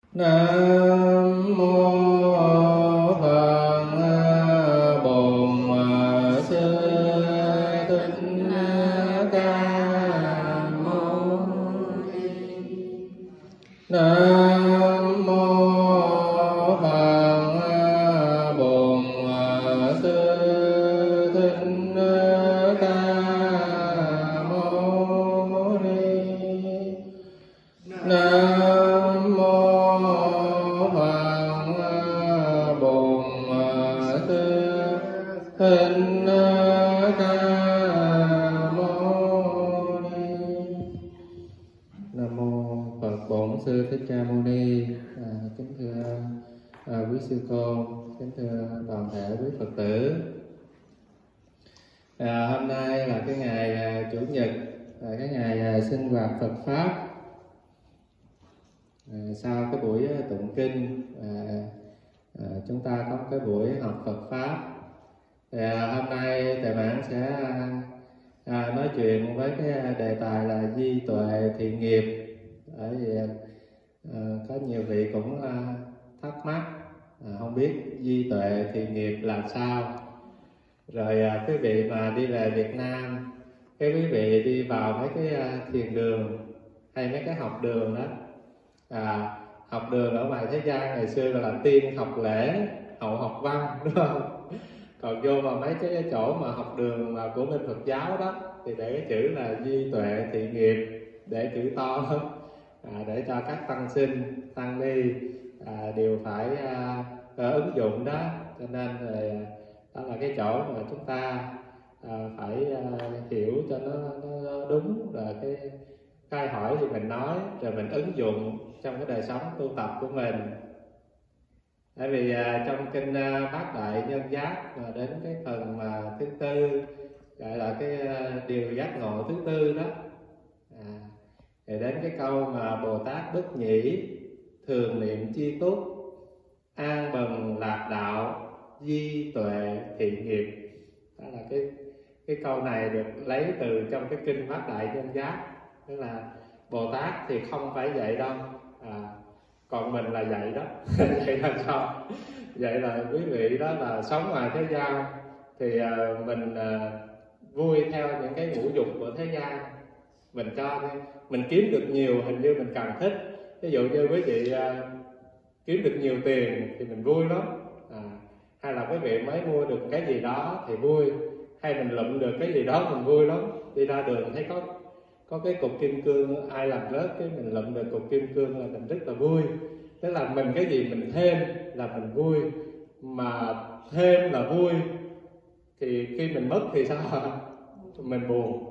Nam mô Phật Bổn Sư Thích Ca Mâu Ni. Nam mô Phật Bổn Sư Thích Ca Mâu Ni. Nam mô Phật Bổn Sư Thích Ca Mâu Ni. Nam mô Phật Bổn Sư Thích Ca Mâu Ni. Kính thưa quý sư cô, kính thưa toàn thể quý Phật tử. Hôm nay là cái ngày Chủ nhật, là cái ngày sinh hoạt Phật pháp. Sau cái buổi tụng kinh, chúng ta có cái buổi học Phật pháp. Hôm nay thầy Mãn sẽ nói chuyện với cái đề tài là di tuệ thiện nghiệp. Bởi vì có nhiều vị cũng thắc mắc không biết di tuệ thiện nghiệp là sao. Rồi quý vị mà đi về Việt Nam, cái quý vị đi vào mấy cái thiền đường hay mấy cái học đường đó, học đường ở ngoài thế gian ngày xưa là tiên học lễ, hậu học văn, đúng không? Còn vô vào mấy cái chỗ mà học đường mà của bên Phật giáo đó thì để cái chữ là di tuệ thiện nghiệp, để chữ to, để cho các tăng sinh, tăng ni đều phải ứng dụng đó. Cho nên đó là cái chỗ mà chúng ta phải hiểu cho nó đúng, rồi cái hỏi thì mình nói, rồi mình ứng dụng trong cái đời sống tu tập của mình. Tại vì trong kinh Bát Đại Nhân Giác mà đến cái phần mà thứ tư, gọi là cái điều giác ngộ thứ tư đó, thì đến cái câu mà Bồ Tát bất nhĩ thường niệm chi túc, an bần lạc đạo, di tuệ thiện nghiệp. Đó là cái câu này được lấy từ trong cái kinh Bát Đại Nhân Giác. Tức là Bồ Tát thì không phải vậy đâu, còn mình là vậy đó. Vậy là sao? Vậy là quý vị đó là sống ngoài thế gian thì mình vui theo những cái ngũ dục của thế gian. Mình kiếm được nhiều, hình như mình càng thích. Ví dụ như quý vị kiếm được nhiều tiền thì mình vui lắm, hay là quý vị mới mua được cái gì đó thì vui, hay mình lụm được cái gì đó mình vui lắm. Đi ra đường thấy có cái cục kim cương ai làm rớt, cái mình lụm được cục kim cương là mình rất là vui. Tức là mình cái gì mình thêm là mình vui, mà thêm là vui, thì khi mình mất thì sao? Mình buồn.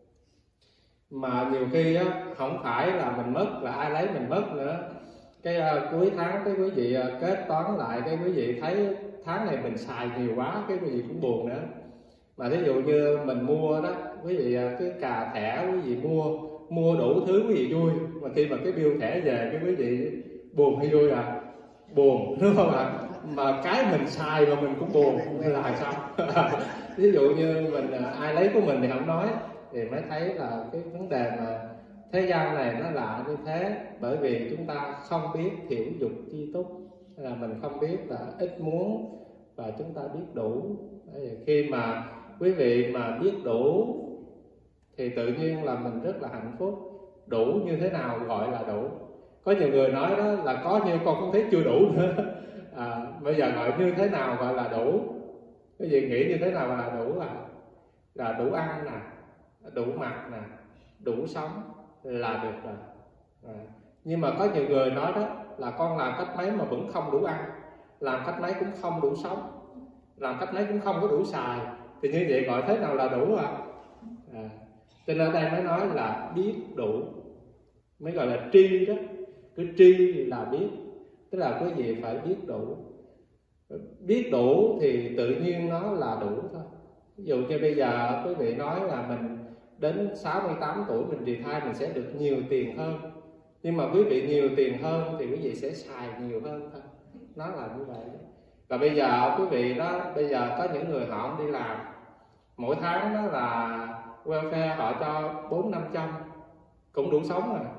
Mà nhiều khi á, không phải là mình mất là ai lấy mình mất nữa. Cái cuối tháng cái quý vị kết toán lại, cái quý vị thấy tháng này mình xài nhiều quá, cái quý vị cũng buồn nữa. Mà ví dụ như mình mua đó, quý vị cái cà thẻ quý vị mua đủ thứ quý vị vui, mà khi mà cái bill thẻ về cái quý vị buồn hay vui buồn, đúng không ạ? Mà cái mình xài mà mình cũng buồn là sao? Ví dụ như mình ai lấy của mình thì không nói, thì mới thấy là cái vấn đề mà thế gian này nó lạ như thế. Bởi vì chúng ta không biết thiểu dục chi túc, là mình không biết là ít muốn và chúng ta biết đủ. Khi mà quý vị mà biết đủ thì tự nhiên là mình rất là hạnh phúc. Đủ như thế nào gọi là đủ? Có nhiều người nói đó là có nhưng con không thấy chưa đủ nữa. Bây giờ gọi như thế nào gọi là đủ? Cái gì nghĩ như thế nào gọi là đủ? Là đủ ăn nè, đủ mặc nè, đủ sống là được rồi. Nhưng mà có nhiều người nói đó là con làm cách mấy mà vẫn không đủ ăn, làm cách mấy cũng không đủ sống, làm cách mấy cũng không có đủ xài, thì như vậy gọi thế nào là đủ cho nên đây mới nói là biết đủ, mới gọi là tri đó. Cái tri là biết, tức là quý vị phải biết đủ. Biết đủ thì tự nhiên nó là đủ thôi. Ví dụ như bây giờ quý vị nói là mình đến 68 tuổi mình retire mình sẽ được nhiều tiền hơn, nhưng mà quý vị nhiều tiền hơn thì quý vị sẽ xài nhiều hơn thôi. Nó là như vậy. Và bây giờ quý vị đó, bây giờ có những người họ không đi làm, mỗi tháng đó là welfare họ cho 400-500 cũng đủ sống rồi.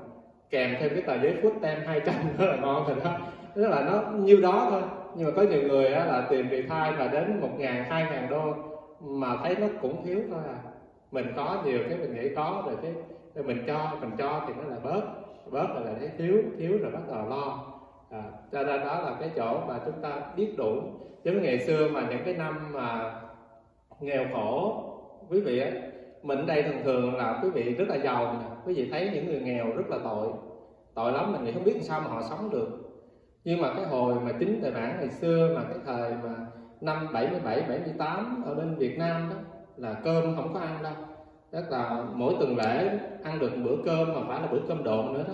kèm thêm cái tờ giấy food stamp 200 nữa là ngon rồi đó. Tức là nó nhiêu đó thôi, nhưng mà có nhiều người á, là tiền vị thai mà đến 1.000, 2.000 đô mà thấy nó cũng thiếu thôi à. Mình có nhiều cái mình nghĩ có rồi cái mình cho thì nó lại bớt rồi lại thấy thiếu rồi bắt đầu lo. Cho nên đó là cái chỗ mà chúng ta biết đủ. Giống ngày xưa mà những cái năm mà nghèo khổ, quý vị á, mình ở đây thường là quý vị rất là giàu nè, quý vị thấy những người nghèo rất là tội lắm, mình nghĩ không biết làm sao mà họ sống được. Nhưng mà cái hồi mà chính Tề Bản ngày xưa mà cái thời mà năm 77, 78 ở bên Việt Nam đó là cơm không có ăn đâu. Tức là mỗi tuần lễ ăn được một bữa cơm mà phải là bữa cơm độn nữa đó.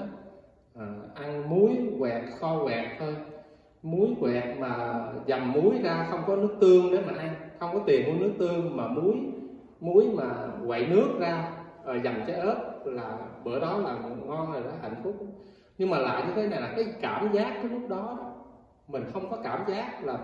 Ăn muối quẹt, kho quẹt thôi. Muối quẹt mà dầm muối ra, không có nước tương để mà ăn, không có tiền mua nước tương, mà muối mà quậy nước ra rồi dầm trái ớt là bữa đó là ngon rồi đó, hạnh phúc. Nhưng mà lại như thế này là cái cảm giác cái lúc đó mình không có cảm giác là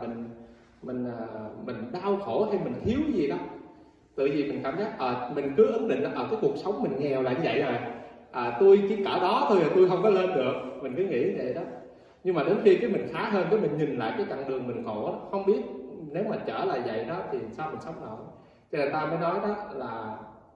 mình đau khổ hay mình thiếu gì đâu. Tự vì mình cảm giác mình cứ ấn định là cái cuộc sống mình nghèo là như vậy rồi, tôi chỉ cỡ đó thôi rồi, tôi không có lên được, mình cứ nghĩ vậy đó. Nhưng mà đến khi cái mình khá hơn, cái mình nhìn lại cái chặng đường mình khổ đó, không biết nếu mà trở lại vậy đó thì sao mình sống nổi. Cho nên ta mới nói đó là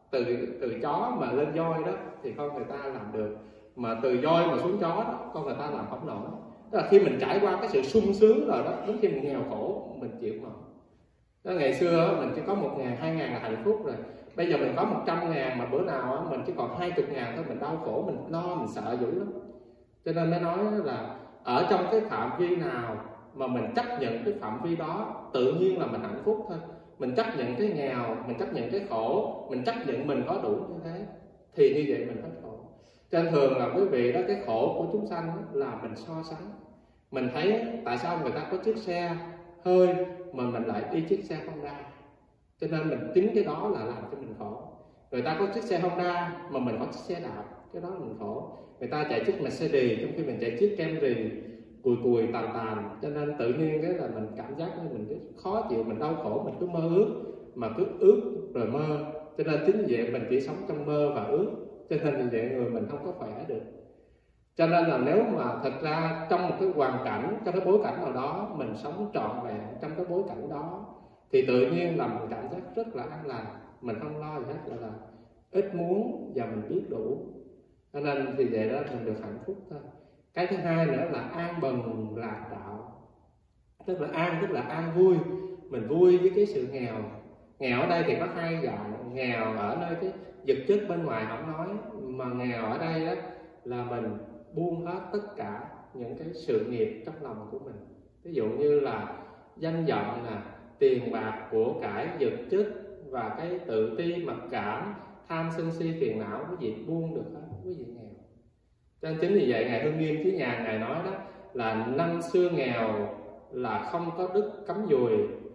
từ chó mà lên voi đó thì con người ta làm được, mà từ voi mà xuống chó đó con người ta làm không nổi. Tức là khi mình trải qua cái sự sung sướng rồi đó, đến khi mình nghèo khổ mình chịu nổi. Đó, ngày xưa mình chỉ có 1.000, 2.000 là hạnh phúc rồi. Bây giờ mình có 100.000 mà bữa nào mình chỉ còn 20.000 thôi, mình đau khổ, mình lo, mình sợ dữ lắm. Cho nên mới nói là ở trong cái phạm vi nào mà mình chấp nhận cái phạm vi đó, tự nhiên là mình hạnh phúc thôi. Mình chấp nhận cái nghèo, mình chấp nhận cái khổ, mình chấp nhận mình có đủ như thế, thì như vậy mình hết khổ. Cho nên thường là quý vị đó, cái khổ của chúng sanh là mình so sánh. Mình thấy tại sao người ta có chiếc xe hơi mà mình lại đi chiếc xe Honda, cho nên mình tính cái đó là làm cho mình khổ. Người ta có chiếc xe Honda mà mình có chiếc xe đạp, cái đó là mình khổ. Người ta chạy chiếc Mercedes trong khi mình chạy chiếc Camry cùi tàn, cho nên tự nhiên cái là mình cảm giác như mình khó chịu, mình đau khổ, mình cứ mơ ước, mà cứ ước rồi mơ. Cho nên chính vì vậy mình chỉ sống trong mơ và ước, cho nên vì vậy người mình không có khỏe được. Cho nên là nếu mà thật ra trong một cái hoàn cảnh, trong cái bối cảnh nào đó mình sống trọn vẹn trong cái bối cảnh đó, thì tự nhiên là mình cảm giác rất là an lành, mình không lo gì hết, là ít muốn và mình biết đủ. Cho nên thì vậy đó mình được hạnh phúc thôi. Cái thứ hai nữa là an bần lạc đạo. Tức là an, tức là an vui. Mình vui với cái sự nghèo. Nghèo ở đây thì có hai dạng. Nghèo ở nơi cái vật chất bên ngoài không nói, mà nghèo ở đây đó là mình buông hết tất cả những cái sự nghiệp trong lòng của mình. Ví dụ như là danh vọng nè, tiền bạc, của cải, vật chất và cái tự ti, mặc cảm, tham sân si phiền não, quý vị buông được hết, quý vị nghèo. Cho nên chính vì vậy Ngài Hưng Nghiêm Chí Nhàn Ngài nói đó là năm xưa nghèo là không có đức cắm dùi,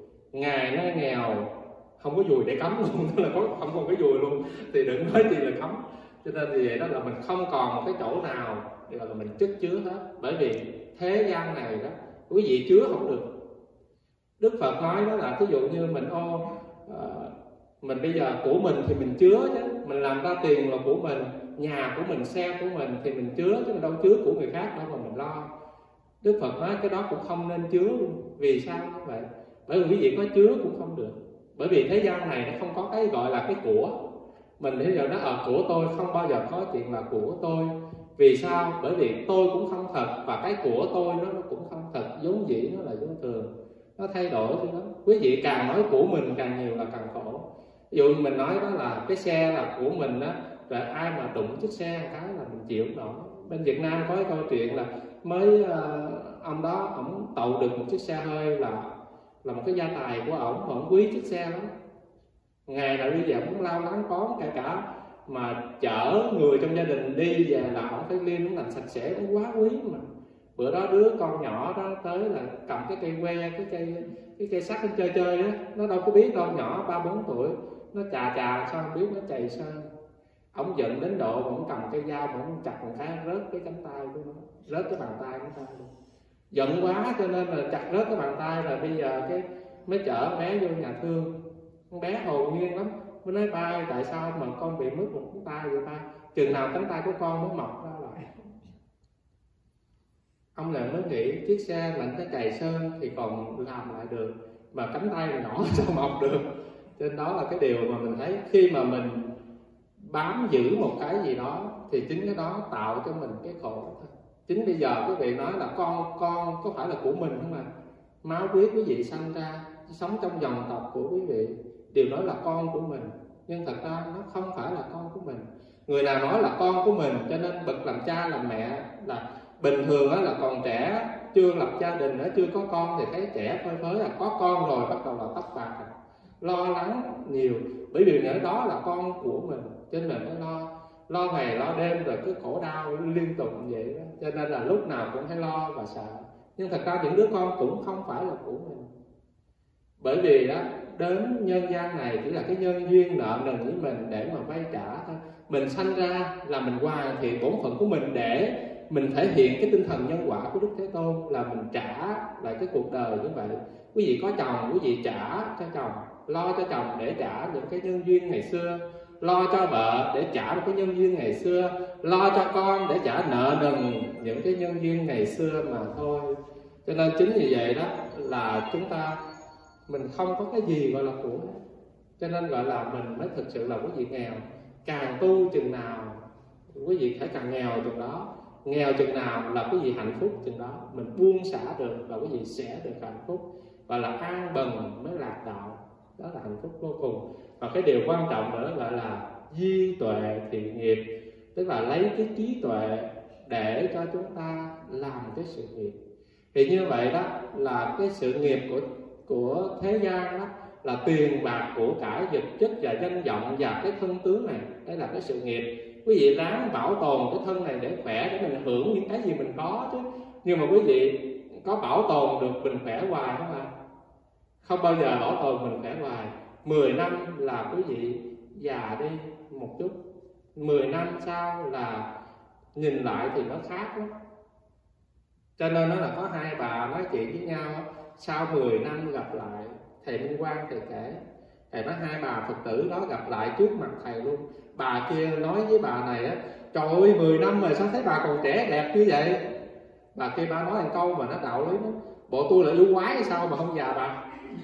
Ngài nay nghèo không có dùi để cắm luôn, tức là không còn cái dùi luôn, thì đừng nói gì là cắm. Cho nên vì vậy đó là mình không còn một cái chỗ nào để gọi là mình chất chứa hết, bởi vì thế gian này đó quý vị chứa không được. Đức Phật nói đó là ví dụ như mình bây giờ của mình thì mình chứa chứ, mình làm ra tiền là của mình, nhà của mình, xe của mình thì mình chứa, chứ mình đâu chứa của người khác đâu mà mình lo. Đức Phật nói cái đó cũng không nên chứa luôn. Vì sao như vậy? Bởi vì quý vị có chứa cũng không được. Bởi vì thế gian này nó không có cái gọi là cái của. Mình bây giờ nó ở của tôi, không bao giờ có chuyện là của tôi. Vì sao? Bởi vì tôi cũng không thật, và cái của tôi nó cũng không thật, vốn dĩ nó là vô thường, nó thay đổi chứ đó. Quý vị càng nói của mình càng nhiều là càng khổ. Ví dụ mình nói đó là cái xe là của mình đó, rồi ai mà đụng chiếc xe một cái là mình chịu nổi. Bên Việt Nam có cái câu chuyện là mới ông đó ổng tậu được một chiếc xe hơi là một cái gia tài của ổng, mà ổng quý chiếc xe lắm. Ngày nào đi về ổng lao lắng cón, kể cả mà chở người trong gia đình đi về là ổng phải liêm ổng làm sạch sẽ, nó quá quý mà. Bữa đó đứa con nhỏ đó tới là cầm cái cây que, cái cây sắt nó chơi á, nó đâu có biết đâu, nhỏ 3-4 tuổi, nó chà sao không biết, nó chày sơn. Ông giận đến độ mà ông cầm cây dao mà ông chặt một cái rớt cái cánh tay của nó, rớt cái bàn tay của nó luôn. Giận quá cho nên là chặt rớt cái bàn tay, rồi bây giờ cái mới chở bé vô nhà thương. Con bé hồn nhiên lắm, mới nói ba tại sao mà con bị mất một cánh tay vậy ta, chừng nào cánh tay của con mới mọc ra lại. ông lại mới nghĩ chiếc xe lạnh cái cày sơn thì còn làm lại được, mà cánh tay là nhỏ sao mọc được. Cho nên đó là cái điều mà mình thấy khi mà mình bám giữ một cái gì đó thì chính cái đó tạo cho mình cái khổ thôi. Chính bây giờ quý vị nói là con có phải là của mình không ạ? Máu huyết quý vị sanh ra, sống trong dòng tộc của quý vị đều nói là con của mình, nhưng thật ra nó không phải là con của mình. Người nào nói là con của mình, cho nên bậc làm cha làm mẹ là bình thường là còn trẻ, chưa lập gia đình nữa, chưa có con thì thấy trẻ phơi phới, là có con rồi bắt đầu là tóc bạc, lo lắng nhiều, bởi vì nhớ đó là con của mình, cho nên mình phải lo ngày lo đêm, rồi cứ khổ đau liên tục vậy đó. Cho nên là lúc nào cũng phải lo và sợ. Nhưng thật ra những đứa con cũng không phải là của mình, bởi vì đó đến nhân gian này chỉ là cái nhân duyên nợ nần với mình để mà vay trả thôi. Mình sanh ra là mình hoàn thiện bổn phận của mình để mình thể hiện cái tinh thần nhân quả của Đức Thế Tôn, là mình trả lại cái cuộc đời như vậy. Quý vị có chồng, quý vị trả cho chồng, lo cho chồng để trả những cái nhân duyên ngày xưa, lo cho vợ để trả một cái nhân duyên ngày xưa, lo cho con để trả nợ nần những cái nhân duyên ngày xưa mà thôi. Cho nên chính vì vậy đó là chúng ta mình không có cái gì gọi là của, cho nên gọi là mình mới thực sự là quý vị nghèo. Càng tu chừng nào quý vị phải càng nghèo chừng đó, nghèo chừng nào là quý vị hạnh phúc chừng đó. Mình buông xả được là quý vị sẽ được hạnh phúc, và là an bần mới lạc đạo, đó là hạnh phúc vô cùng. Và cái điều quan trọng nữa gọi là di tuệ thiện nghiệp, tức là lấy cái trí tuệ để cho chúng ta làm cái sự nghiệp. Thì như vậy đó là cái sự nghiệp của thế gian đó là tiền bạc của cải vật chất và danh vọng và cái thân tướng này, đây là cái sự nghiệp. Quý vị ráng bảo tồn cái thân này để khỏe, để mình hưởng những cái gì mình có chứ. Nhưng mà quý vị có bảo tồn được mình khỏe hoài không ạ? Không bao giờ bảo tồn mình khỏe hoài. 10 năm là quý vị già đi một chút, 10 năm sau là nhìn lại thì nó khác lắm. Cho nên nó là có hai bà nói chuyện với nhau, sau 10 năm gặp lại, thầy Minh Quang thầy kể, thầy nói hai bà Phật tử đó gặp lại trước mặt thầy luôn. Bà kia nói với bà này á, trời ơi 10 năm rồi sao thấy bà còn trẻ đẹp như vậy. Bà kia bà nói một câu mà nó đạo lý đó, bộ tôi là yêu quái hay sao mà không già bà.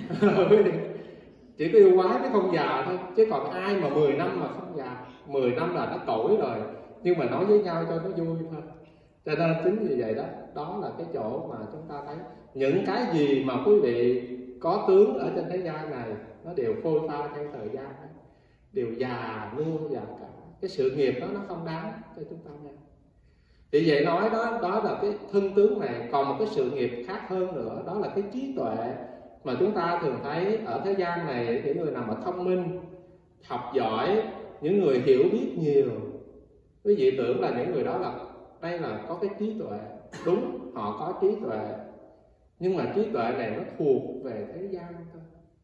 Chỉ có yêu quái mới không già thôi, chứ còn ai mà 10 năm mà không già. 10 năm là nó cỗi rồi, nhưng mà nói với nhau cho nó vui thôi. Cho nên chính vì vậy đó, đó là cái chỗ mà chúng ta thấy những cái gì mà quý vị có tướng ở trên thế gian này nó đều phôi pha theo thời gian, đều già nua già cả. Cái sự nghiệp đó nó không đáng cho chúng ta nghe. Vì vậy nói đó là cái thân tướng này. Còn một cái sự nghiệp khác hơn nữa, đó là cái trí tuệ mà chúng ta thường thấy ở thế gian này. Những người nào mà thông minh, học giỏi, những người hiểu biết nhiều, quý vị tưởng là những người đó là đây là có cái trí tuệ. Đúng, họ có trí tuệ, nhưng mà trí tuệ này nó thuộc về thế gian thôi.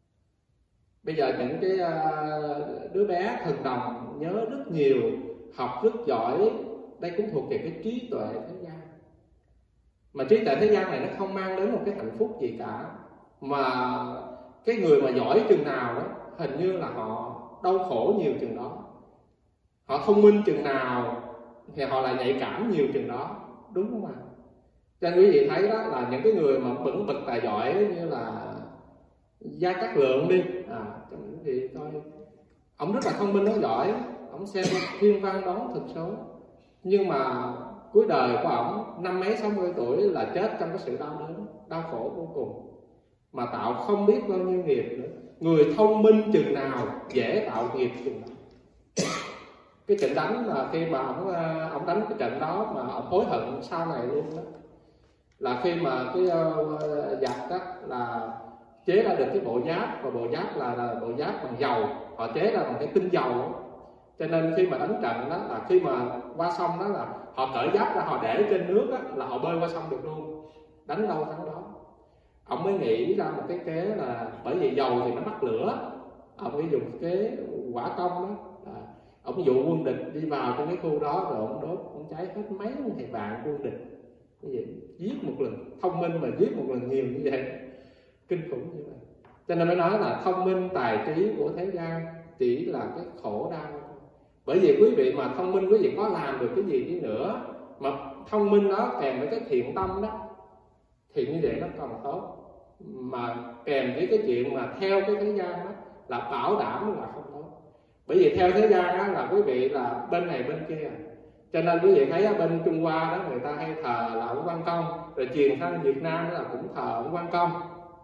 Bây giờ những cái đứa bé thần đồng nhớ rất nhiều, học rất giỏi, đây cũng thuộc về cái trí tuệ thế gian. Mà trí tuệ thế gian này nó không mang đến một cái hạnh phúc gì cả. Mà cái người mà giỏi chừng nào đó, hình như là họ đau khổ nhiều chừng đó. Họ thông minh chừng nào thì họ lại nhạy cảm nhiều chừng đó, đúng không ạ? Cho nên quý vị thấy đó là những cái người mà bậc tài giỏi như là Gia Cát Lượng đi, thì thôi, ông rất là thông minh, nó giỏi, ông xem thiên văn đoán thực số, nhưng mà cuối đời của ông 50 60 tuổi là chết trong cái sự đau đớn, đau khổ vô cùng, mà tạo không biết bao nhiêu nghiệp nữa. Người thông minh chừng nào dễ tạo nghiệp chừng nào. Cái trận đánh mà khi mà ông đánh cái trận đó mà ông hối hận sau này luôn đó, là khi mà cái giặc đó là chế ra được cái bộ giáp, và bộ giáp là bộ giáp bằng dầu, họ chế ra bằng cái tinh dầu đó. Cho nên khi mà đánh trận đó là khi mà qua sông đó là họ cởi giáp ra, họ để trên nước đó, là họ bơi qua sông được luôn, đánh đâu thắng đó. Ông mới nghĩ ra một cái kế là bởi vì dầu thì nó bắt lửa, ông mới dùng kế hỏa công đó. Ông dụ quân địch đi vào trong cái khu đó, rồi ông đốt, ông cháy hết mấy thầy vạn quân địch. Cái gì? Giết một lần, thông minh mà giết một lần nhiều như vậy, kinh khủng như vậy. Cho nên mới nói là thông minh tài trí của thế gian chỉ là cái khổ đau thôi. Bởi vì quý vị mà thông minh, quý vị có làm được cái gì đi nữa, thông minh đó kèm với cái thiện tâm đó thì như vậy nó còn tốt, mà kèm với cái chuyện mà theo cái thế gian đó là bảo đảm là không tốt. Bởi vì theo thế gian đó là quý vị là bên này bên kia, cho nên quý vị thấy ở bên Trung Hoa đó người ta hay thờ là ông Quan Công, rồi truyền sang Việt Nam là cũng thờ ông Quan Công.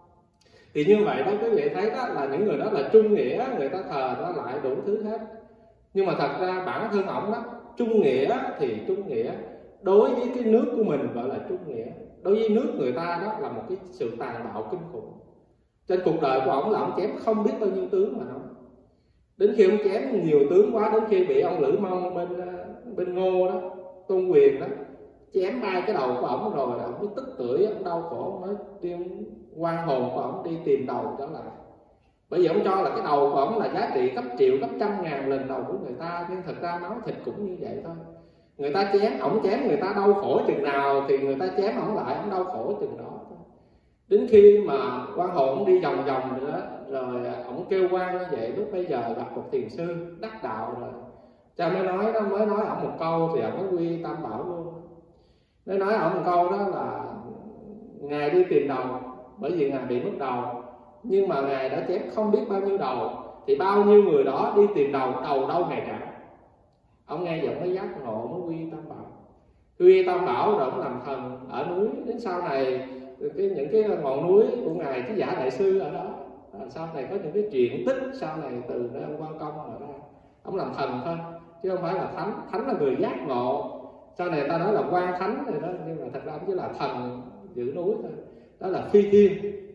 Thì như vậy đó quý vị thấy đó là những người đó là trung nghĩa, người ta thờ nó lại đủ thứ hết. Nhưng mà thật ra bản thân ổng đó, trung nghĩa thì trung nghĩa đối với cái nước của mình gọi là trung nghĩa, đối với nước người ta đó là một cái sự tàn bạo kinh khủng. Trên cuộc đời của ổng là ổng chém không biết bao nhiêu tướng mà nói. Đến khi ông chém nhiều tướng quá, đến khi bị ông Lữ Mông bên Ngô đó, Tôn Quyền đó chém bay cái đầu của ổng rồi, ổng mới tức tưởi, ổng đau khổ, mới đem quan hồn của ổng đi tìm đầu trở lại. Bởi vì ông cho là cái đầu của ổng là giá trị gấp triệu, gấp trăm ngàn lần đầu của người ta, nhưng thật ra máu thịt cũng như vậy thôi. Người ta chém, ổng chém người ta đau khổ chừng nào thì người ta chém ổng lại, ổng đau khổ chừng đó. Đến khi mà quan hồn ổng đi vòng vòng nữa, rồi ổng kêu quan như vậy, lúc bây giờ gặp một thiền sư đắc đạo rồi, cha mới nói ổng một câu thì ổng mới quy Tam Bảo luôn. Nói ổng một câu đó là ngài đi tìm đầu, bởi vì ngài bị mất đầu, nhưng mà ngài đã chém không biết bao nhiêu đầu, thì bao nhiêu người đó đi tìm đầu đâu ngài trả. Ông nghe giọng mới giác ngộ, mới quy Tam Bảo. Quy Tam Bảo rồi ông làm thần ở núi. Đến sau này những cái ngọn núi của ngài Trí Giả Đại Sư ở đó, sau này có những cái chuyện tích sau này từ nơi ông Quan Công ở đó, ông làm thần thôi chứ không phải là thánh. Thánh là người giác ngộ, sau này ta nói là quan thánh rồi đó, nhưng mà thật ra ông chỉ là thần giữ núi thôi, đó là phi thiên.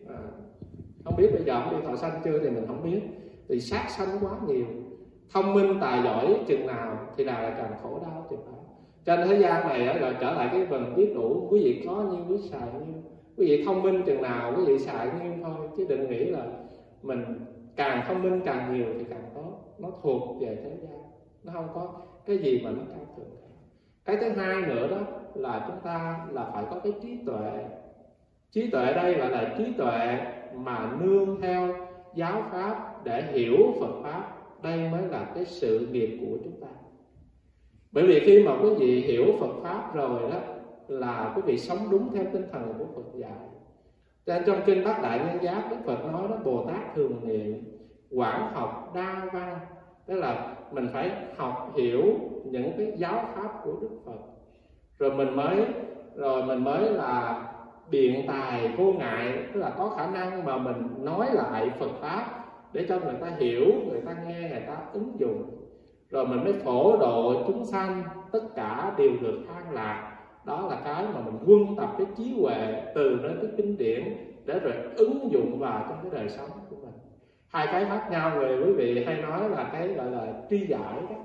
Không biết bây giờ ông đi thọ sanh chưa thì mình không biết, thì sát sanh quá nhiều. Thông minh tài giỏi chừng nào thì là càng khổ đau chừng đó. Trên thế gian này rồi trở lại cái phần biết đủ, quý vị có nhiêu quý xài nhiêu, quý vị thông minh chừng nào quý vị xài nhiêu thôi, chứ đừng nghĩ là mình càng thông minh càng nhiều thì càng tốt. Nó thuộc về thế gian, nó không có cái gì mà nó cao thượng. Cái thứ hai nữa đó là chúng ta là phải có cái trí tuệ. Trí tuệ đây gọi là trí tuệ mà nương theo giáo pháp để hiểu Phật pháp. Đây mới là cái sự nghiệp của chúng ta. Bởi vì khi mà quý vị hiểu Phật pháp rồi đó là quý vị sống đúng theo tinh thần của Phật dạy. Cho nên trong kinh Bát Đại Nhân Giác, Đức Phật nói đó, Bồ Tát thường niệm, quảng học đa văn. Tức là mình phải học hiểu những cái giáo pháp của Đức Phật, rồi mình mới là biện tài vô ngại, tức là có khả năng mà mình nói lại Phật pháp để cho người ta hiểu, người ta nghe, người ta ứng dụng. Rồi mình mới phổ độ chúng sanh, tất cả đều được an lạc. Đó là cái mà mình quân tập cái trí huệ từ nơi cái kinh điển để rồi ứng dụng vào trong cái đời sống của mình. Hai cái khác nhau rồi quý vị hay nói là cái gọi là tri giải đó,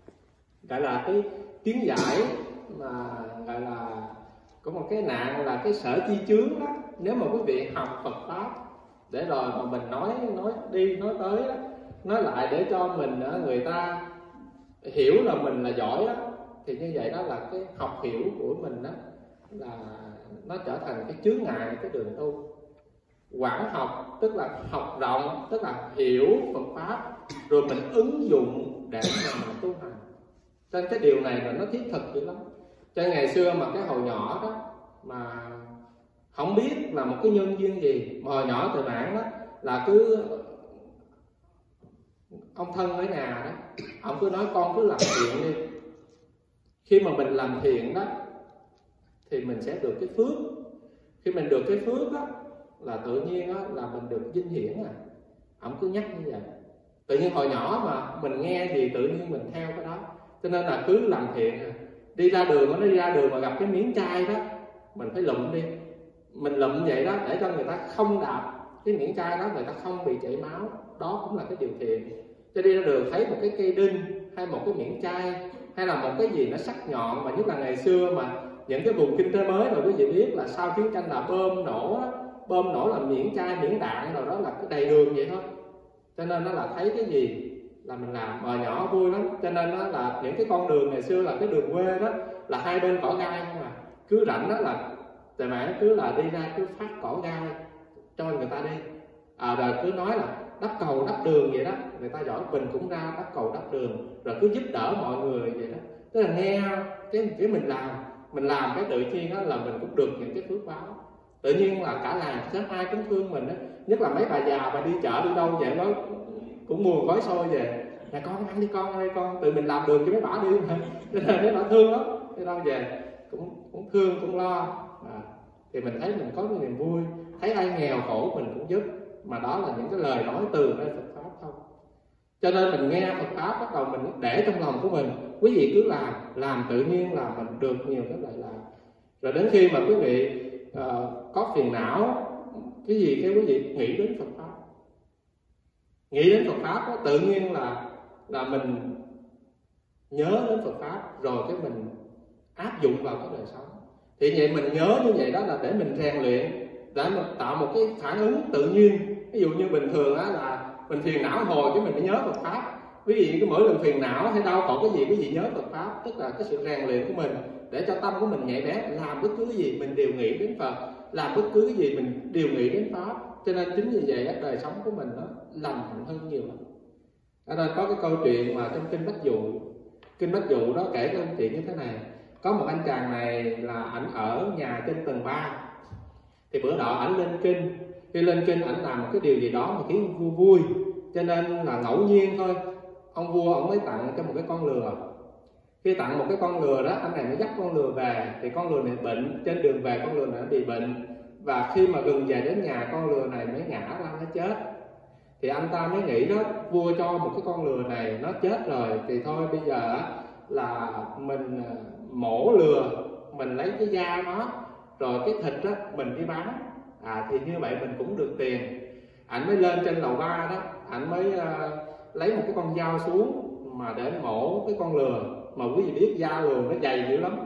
gọi là cái kiến giải mà gọi là có một cái nạn là cái sở chi chướng đó. Nếu mà quý vị học Phật pháp để rồi mà mình nói đi nói tới đó, nói lại để cho mình người ta hiểu là mình là giỏi đó, thì như vậy đó là cái học hiểu của mình đó là nó trở thành cái chướng ngại cái đường tu. Quảng học tức là học rộng, tức là hiểu Phật pháp rồi mình ứng dụng để mà tu hành. Cho nên cái điều này là nó thiết thực dữ lắm. Cho ngày xưa mà cái hồi nhỏ đó mà không biết là một cái nhân duyên gì, mà hồi nhỏ từ bản đó là cứ ông thân ở nhà đó, ông cứ nói con cứ làm thiện đi. Khi mà mình làm thiện đó thì mình sẽ được cái phước. Khi mình được cái phước đó là tự nhiên đó là mình được vinh hiển à. Ông cứ nhắc như vậy. Tự nhiên hồi nhỏ mà mình nghe gì tự nhiên mình theo cái đó. Cho nên là cứ làm thiện à. Đi ra đường, nó đi ra đường mà gặp cái miếng chai đó, mình phải lụm đi. Mình lụm vậy đó để cho người ta không đạp cái miếng chai đó, người ta không bị chảy máu. Đó cũng là cái điều thiện. Cho đi ra đường thấy một cái cây đinh hay một cái miếng chai hay là một cái gì nó sắc nhọn, mà nhất là ngày xưa mà những cái vùng kinh tế mới rồi quý vị biết là sau chiến tranh là bơm nổ là miếng chai, miếng đạn rồi đó là cái đầy đường vậy thôi. Cho nên nó là thấy cái gì là mình làm, mà nhỏ vui lắm. Cho nên nó là những cái con đường ngày xưa là cái đường quê đó là hai bên cỏ gai không à, cứ rảnh đó là Tề Mãn cứ là đi ra cứ phát cỏ gai cho người ta đi, rồi cứ nói là đắp cầu đắp đường vậy đó. Người ta giỏi mình cũng ra đắp cầu đắp đường rồi cứ giúp đỡ mọi người vậy đó. Tức là nghe cái mình làm mình làm cái tự nhiên đó là mình cũng được những cái phước báo. Tự nhiên là cả làng sớm ai cũng thương mình đó. Nhất là mấy bà già bà đi chợ đi đâu vậy đó cũng mua gói xôi về, nè con ăn đi con, ăn đi con, tự mình làm đường cho mấy bà đi mà. Cho nên mấy bà thương lắm, đi đâu về cũng thương cũng lo. Thì mình thấy mình có cái niềm vui, thấy ai nghèo khổ mình cũng giúp, mà đó là những cái lời nói từ nơi Phật pháp không. Cho nên mình nghe Phật pháp bắt đầu mình để trong lòng của mình, quý vị cứ làm tự nhiên là mình được nhiều cái lợi lạc. Rồi đến khi mà quý vị có phiền não cái gì cái quý vị nghĩ đến Phật pháp, nghĩ đến Phật pháp đó, tự nhiên là mình nhớ đến Phật pháp, rồi cái mình áp dụng vào cái đời sống. Thì vậy mình nhớ như vậy đó là để mình rèn luyện, để mình tạo một cái phản ứng tự nhiên. Ví dụ như bình thường á là mình phiền não hồi cái mình phải nhớ Phật pháp. Ví dụ như mỗi lần phiền não hay đau khổ cái gì nhớ Phật pháp, tức là cái sự rèn luyện của mình để cho tâm của mình nhạy bén, làm bất cứ cái gì mình đều nghĩ đến Phật, làm bất cứ cái gì mình đều nghĩ đến pháp. Cho nên chính vì vậy đời sống của mình nó lành mạnh hơn nhiều lắm. Ở đây có cái câu chuyện mà trong kinh Bách Dụ. Kinh Bách Dụ đó kể cái câu chuyện như thế này. Có một anh chàng này là ảnh ở nhà trên tầng 3. Thì bữa đó ảnh lên kinh. Khi lên kinh ảnh làm một cái điều gì đó mà khiến vua vui, cho nên là ngẫu nhiên thôi, ông vua ông mới tặng cho một cái con lừa. Khi tặng một cái con lừa đó, anh này mới dắt con lừa về. Thì con lừa này bệnh, trên đường về con lừa này bị bệnh. Và khi mà gần về đến nhà, con lừa này mới ngã ra nó chết. Thì anh ta mới nghĩ đó, vua cho một cái con lừa này nó chết rồi, thì thôi bây giờ là mình mổ lừa, mình lấy cái da nó, rồi cái thịt đó mình đi bán, thì như vậy mình cũng được tiền. Anh mới lên trên lầu 3 đó, anh mới lấy một cái con dao xuống mà để mổ cái con lừa. Mà quý vị biết da lừa nó dày dữ lắm,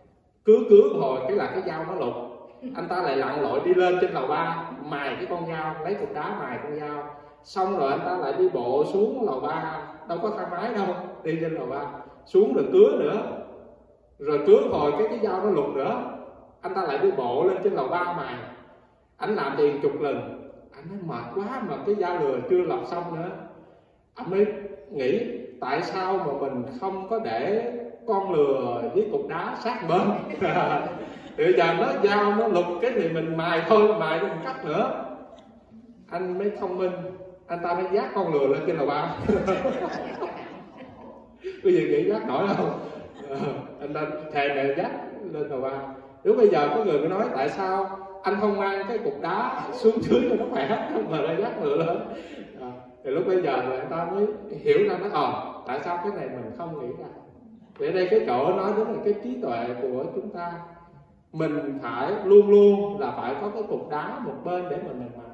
cứ hồi cái là cái dao nó lục. Anh ta lại lặn lội đi lên trên lầu 3 mài cái con dao, lấy cục đá mài con dao, xong rồi anh ta lại đi bộ xuống lầu 3, đâu có thang máy đâu, đi trên lầu 3 xuống rồi cứa nữa, rồi cứa hồi cái dao nó lục nữa, anh ta lại đi bộ lên trên lầu 3 mài. Anh làm tiền chục lần, anh nói mệt quá mà cái da lừa chưa làm xong nữa. Anh mới nghĩ tại sao mà mình không có để con lừa với cục đá sát bên. Thì bây giờ nó dao nó lục cái thì mình mài thôi, mài mình cắt nữa. Anh mới thông minh, anh ta mới dắt con lừa lên trên lầu 3. Bây giờ nghĩ dắt nổi không? Anh ta thèm này dắt lên lầu 3. Lúc bây giờ có người mới nói tại sao anh không mang cái cục đá xuống dưới cho nó khỏe mà lại dắt lừa lên. Thì lúc bây giờ người ta mới hiểu ra nó tại sao cái này mình không nghĩ ra. Thì ở đây cái chỗ nói đến là cái trí tuệ của chúng ta, mình phải luôn luôn là phải có cái cục đá một bên để mình mài,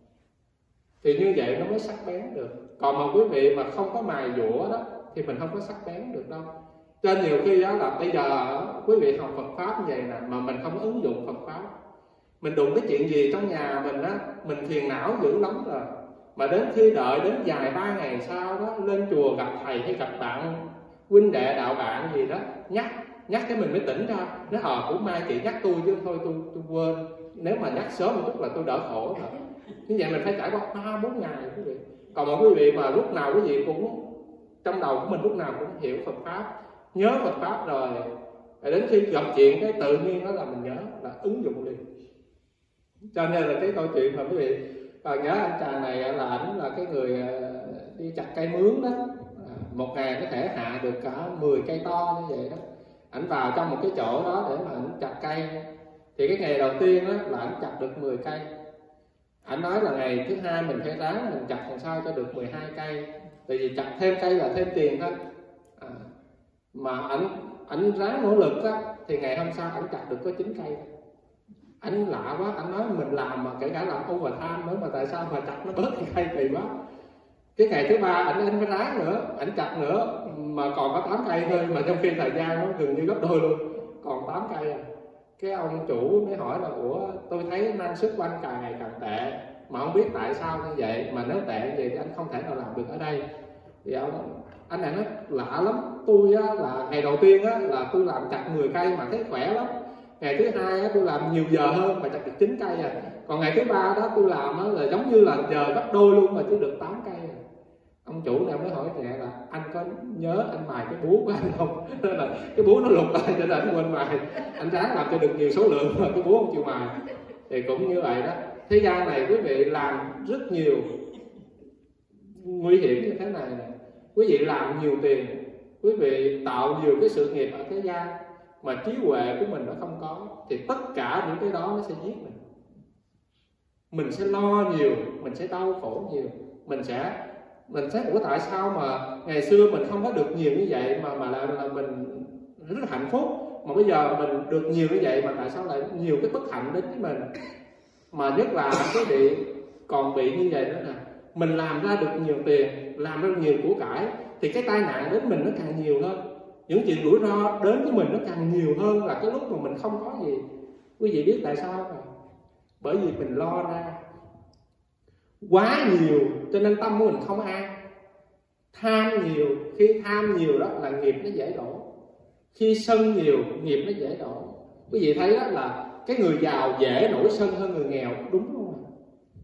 thì như vậy nó mới sắc bén được. Còn mà quý vị mà không có mài dũa đó thì mình không có sắc bén được đâu. Cho nhiều khi đó là bây giờ quý vị học Phật pháp như vậy nè, mà mình không ứng dụng Phật pháp, mình đụng cái chuyện gì trong nhà mình á, mình phiền não dữ lắm rồi, mà đến khi đợi đến vài 3 ngày sau đó lên chùa gặp thầy hay gặp bạn huynh đệ đạo bạn gì đó nhắc cái mình mới tỉnh ra, nói cũng may chị nhắc tôi chứ thôi tôi quên, nếu mà nhắc sớm một chút là tôi đỡ khổ rồi. Như vậy mình phải trải qua 3-4 ngày quý vị. Còn mà quý vị mà lúc nào quý vị cũng trong đầu của mình lúc nào cũng hiểu Phật pháp, nhớ Phật pháp rồi đến khi gặp chuyện cái tự nhiên đó là mình nhớ, là ứng dụng liền. Cho nên là cái câu chuyện mà quý vị nhớ anh chàng này là ảnh là cái người đi chặt cây mướn đó, một ngày có thể hạ được cả 10 cây to như vậy đó. Ảnh vào trong một cái chỗ đó để mà ảnh chặt cây, thì cái ngày đầu tiên đó là ảnh chặt được 10 cây. Ảnh nói là ngày thứ hai mình phải ráng mình chặt làm sao cho được 12 cây, tại vì chặt thêm cây là thêm tiền thôi. Mà ảnh ráng nỗ lực á, thì ngày hôm sau ảnh chặt được có 9 cây. Ảnh lạ quá, ảnh nói mình làm mà kể cả làm overtime nữa mà tại sao mà chặt nó bớt thì cây kỳ quá. Cái ngày thứ 3 ảnh phải ráng nữa, ảnh chặt nữa mà còn có 8 cây thôi, mà trong khi thời gian nó gần như gấp đôi luôn, còn 8 cây à. Cái ông chủ mới hỏi là tôi thấy năng suất của anh càng ngày càng tệ, mà không biết tại sao như vậy, mà nếu tệ như vậy thì anh không thể nào làm được ở đây. Thì anh này nói lạ lắm, tôi á, là ngày đầu tiên á, là tôi làm chặt 10 cây mà thấy khỏe lắm. Ngày thứ hai á, tôi làm nhiều giờ hơn mà chặt được 9 cây à. Còn ngày thứ 3 đó tôi làm á, là giống như là giờ gấp đôi luôn mà chỉ được 8 cây à. Ông chủ này mới hỏi nhẹ là anh có nhớ anh mài cái búa của anh không? Nên là cái búa nó lục lại cho nên anh quên mài. Anh ráng làm cho được nhiều số lượng mà cái búa không chịu mài. Thì cũng như vậy đó. Thế gian này quý vị làm rất nhiều nguy hiểm như thế này nè. Quý vị làm nhiều tiền, quý vị tạo nhiều cái sự nghiệp ở thế gian mà trí huệ của mình nó không có, thì tất cả những cái đó nó sẽ giết mình. Mình sẽ lo nhiều, mình sẽ đau khổ nhiều, mình sẽ ủa tại sao mà ngày xưa mình không có được nhiều như vậy mà là mình rất là hạnh phúc, mà bây giờ mình được nhiều như vậy mà tại sao lại nhiều cái bất hạnh đến với mình? Mà nhất là quý vị còn bị như vậy nữa nè, mình làm ra được nhiều tiền, làm ra được nhiều của cải, thì cái tai nạn đến mình nó càng nhiều hơn, những chuyện rủi ro đến với mình nó càng nhiều hơn là cái lúc mà mình không có gì. Quý vị biết tại sao không? Bởi vì mình lo ra quá nhiều cho nên tâm của mình không an. Tham nhiều, khi tham nhiều đó là nghiệp nó dễ đổ, khi sân nhiều nghiệp nó dễ đổ. Quý vị thấy đó là cái người giàu dễ nổi sân hơn người nghèo, đúng không ạ?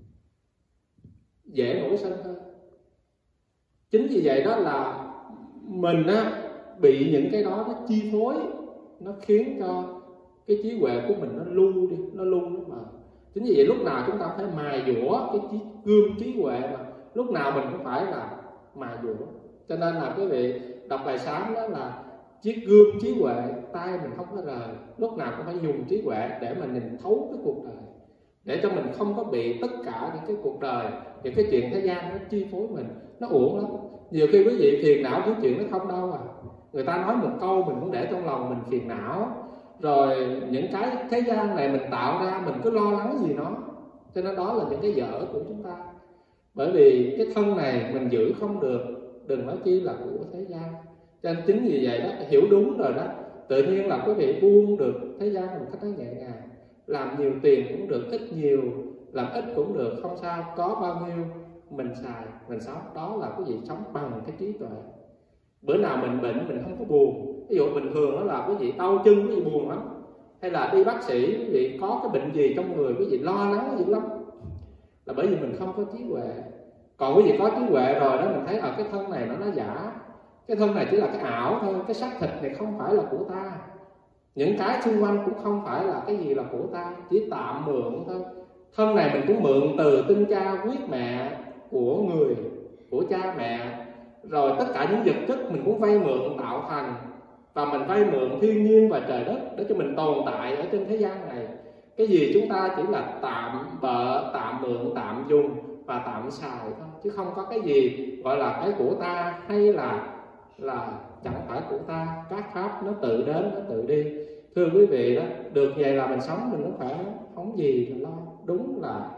Dễ nổi sân hơn. Chính vì vậy đó là mình á, bị những cái đó nó chi phối, nó khiến cho cái trí huệ của mình nó lu đi, mà chính vì vậy lúc nào chúng ta phải mài dũa cái gương trí huệ, mà lúc nào mình cũng phải là mài dũa. Cho nên là quý vị đọc bài sáng đó là chiếc gương trí huệ, tay mình không có rời, lúc nào cũng phải dùng trí huệ để mà nhìn thấu cái cuộc đời, để cho mình không có bị tất cả những cái cuộc đời, những cái chuyện thế gian nó chi phối mình, nó uổng lắm. Nhiều khi quý vị phiền não những chuyện nó không đâu à, người ta nói một câu mình cũng để trong lòng mình phiền não, rồi những cái thế gian này mình tạo ra mình cứ lo lắng gì nó, cho nên đó là những cái dở của chúng ta. Bởi vì cái thân này mình giữ không được, đừng nói chi là của thế gian. Cho nên chính vì vậy đó, hiểu đúng rồi đó, tự nhiên là quý vị buông được thế gian một cách nó nhẹ nhàng, làm nhiều tiền cũng được, ít nhiều, làm ít cũng được, không sao, có bao nhiêu mình xài, mình sống. Đó là quý vị sống bằng cái trí tuệ. Bữa nào mình bệnh mình không có buồn. Ví dụ bình thường đó là quý vị đau chân, quý vị buồn lắm, hay là đi bác sĩ quý vị có cái bệnh gì trong người quý vị lo lắng dữ lắm, là bởi vì mình không có trí huệ. Còn quý vị có trí huệ rồi đó, mình thấy ở cái thân này nó giả, cái thân này chỉ là cái ảo thôi, cái xác thịt này không phải là của ta, những cái xung quanh cũng không phải là cái gì là của ta, chỉ tạm mượn thôi. Thân này mình cũng mượn từ tinh cha huyết mẹ của người, của cha mẹ, rồi tất cả những vật chất mình cũng vay mượn tạo thành, và mình vay mượn thiên nhiên và trời đất để cho mình tồn tại ở trên thế gian này. Cái gì chúng ta chỉ là tạm bợ, tạm mượn, tạm dùng và tạm xài thôi, chứ không có cái gì gọi là cái của ta, hay là chẳng phải của ta. Các pháp nó tự đến, nó tự đi. Thưa quý vị đó, được vậy là mình sống mình cũng khỏe, không gì mà lo. Đúng là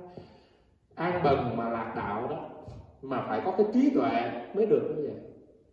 an bần mà lạc đạo đó, mà phải có cái trí tuệ mới được như vậy.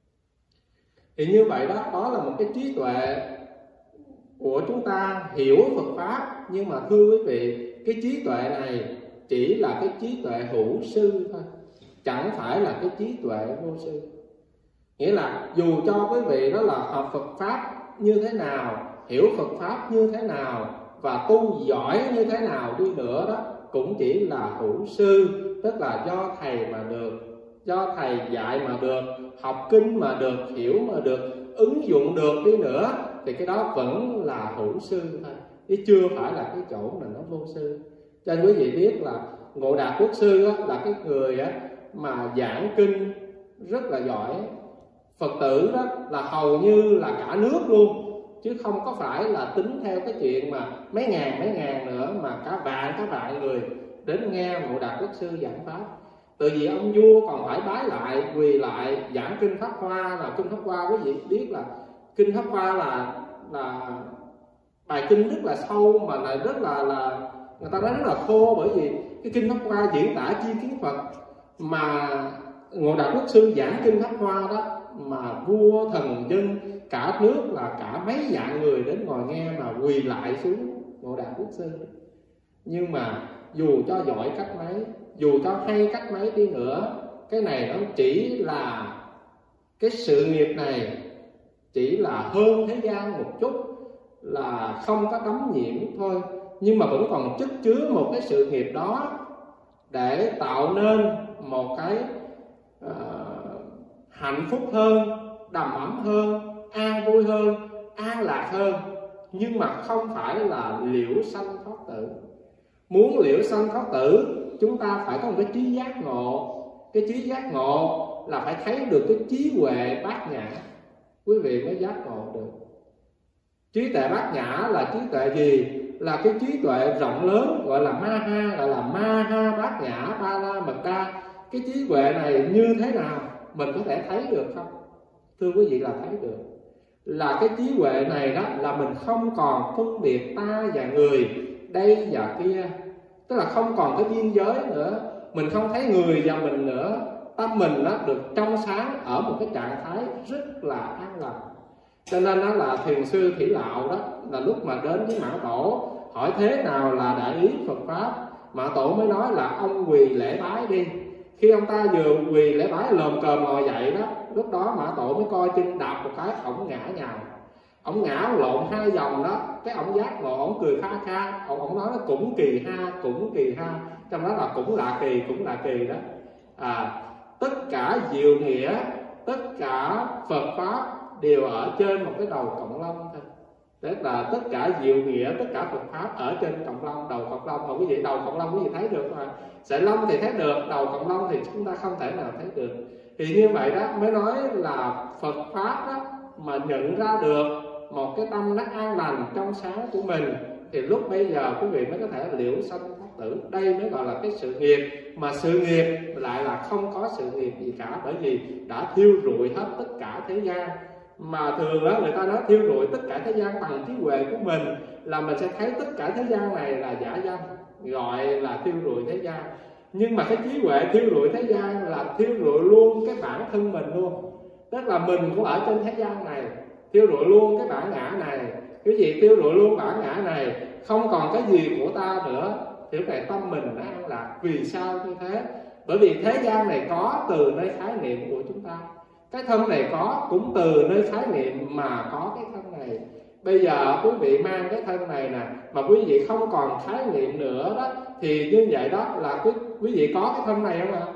Thì như vậy đó, đó là một cái trí tuệ của chúng ta hiểu Phật Pháp. Nhưng mà thưa quý vị, cái trí tuệ này chỉ là cái trí tuệ hữu sư thôi, chẳng phải là cái trí tuệ vô sư. Nghĩa là dù cho quý vị đó là học Phật Pháp như thế nào, hiểu Phật Pháp như thế nào, và tu giỏi như thế nào đi nữa đó, cũng chỉ là hữu sư, tức là do thầy mà được, do thầy dạy mà được, học kinh mà được, hiểu mà được, ứng dụng được đi nữa, thì cái đó vẫn là hữu sư thôi, chứ chưa phải là cái chỗ mà nó vô sư. Cho nên quý vị biết là Ngộ Đạt Quốc sư á, là cái người á, mà giảng kinh rất là giỏi. Phật tử đó là hầu như là cả nước luôn, chứ không có phải là tính theo cái chuyện mà mấy ngàn nữa, mà cả vạn người đến nghe Ngộ Đạt Quốc sư giảng Pháp. Từ vì ông vua còn phải bái lại, quỳ lại giảng kinh Pháp Hoa. Là kinh Pháp Hoa quý vị biết là kinh Pháp Hoa là bài kinh rất là sâu, mà là rất là người ta nói rất là khô, bởi vì cái kinh Pháp Hoa diễn tả chi kiến Phật. Mà Ngộ Đạt Quốc sư giảng kinh Pháp Hoa đó, mà vua thần dân cả nước là cả mấy vạn người đến ngồi nghe mà quỳ lại xuống Ngộ Đạt Quốc sư. Nhưng mà dù cho giỏi cách mấy, dù cho hay cách mấy đi nữa, cái này nó chỉ là cái sự nghiệp này chỉ là hơn thế gian một chút, là không có đắm nhiễm thôi, nhưng mà vẫn còn chất chứa một cái sự nghiệp đó để tạo nên một cái hạnh phúc hơn, đầm ấm hơn, an vui hơn, an lạc hơn, nhưng mà không phải là liễu sanh thoát tử. Muốn liễu sanh thoát tử, chúng ta phải có một cái trí giác ngộ. Cái trí giác ngộ là phải thấy được cái trí huệ bát nhã, quý vị mới giác ngộ được. Trí tuệ bát nhã là trí tuệ gì? Là cái trí tuệ rộng lớn, gọi là Maha, gọi là Maha bát nhã ba la mật đa. Cái trí huệ này như thế nào mình có thể thấy được không? Thưa quý vị, là thấy được. Là cái trí huệ này đó là mình không còn phân biệt ta và người, đây và kia, tức là không còn cái biên giới nữa. Mình không thấy người và mình nữa. Tâm mình đó được trong sáng ở một cái trạng thái rất là an lành. Cho nên đó là thiền sư Thủy Lạo đó, là lúc mà đến với Mã Tổ hỏi thế nào là đại ý Phật pháp, Mã Tổ mới nói là ông quỳ lễ bái đi. Khi ông ta vừa quỳ lễ bái lồm cồm ngồi dậy đó, lúc đó Mã Tổ mới coi chân đạp một cái, ổng ngã nhào. Ổng ngã lộn 2 vòng đó, cái ổng giác ngộ, ổng cười kha kha, ổng nói nó cũng kỳ ha, cũng kỳ ha, trong đó là cũng là kỳ đó. Tất cả diệu nghĩa, tất cả Phật pháp đều ở trên một cái đầu cộng long thôi. Tức là tất cả diệu nghĩa, tất cả Phật pháp ở trên cộng long, đầu cộng long. Mà quý vị, đầu cộng long quý vị thấy được mà. Sợi lông thì thấy được, đầu cộng long thì chúng ta không thể nào thấy được. Thì như vậy đó mới nói là Phật pháp đó mà nhận ra được một cái tâm nó an lành trong sáng của mình, thì lúc bây giờ quý vị mới có thể liễu sanh thoát tử. Đây mới gọi là cái sự nghiệp. Mà sự nghiệp lại là không có sự nghiệp gì cả, bởi vì đã thiêu rụi hết tất cả thế gian. Mà thường đó người ta nói thiêu rụi tất cả thế gian bằng trí huệ của mình, là mình sẽ thấy tất cả thế gian này là giả danh, gọi là thiêu rụi thế gian. Nhưng mà cái trí huệ thiêu rụi thế gian là thiêu rụi luôn cái bản thân mình luôn. Tức là mình cũng ở trên thế gian này, thiêu rụi luôn cái bản ngã này. Cái gì thiêu rụi luôn bản ngã này, không còn cái gì của ta nữa, thì lúc này tâm mình nó an lạc. Vì sao như thế? Bởi vì thế gian này có từ nơi khái niệm của chúng ta. Cái thân này có cũng từ nơi khái niệm mà có cái thân này. Bây giờ quý vị mang cái thân này nè, mà quý vị không còn khái niệm nữa đó, thì như vậy đó là quý vị có cái thân này không ạ?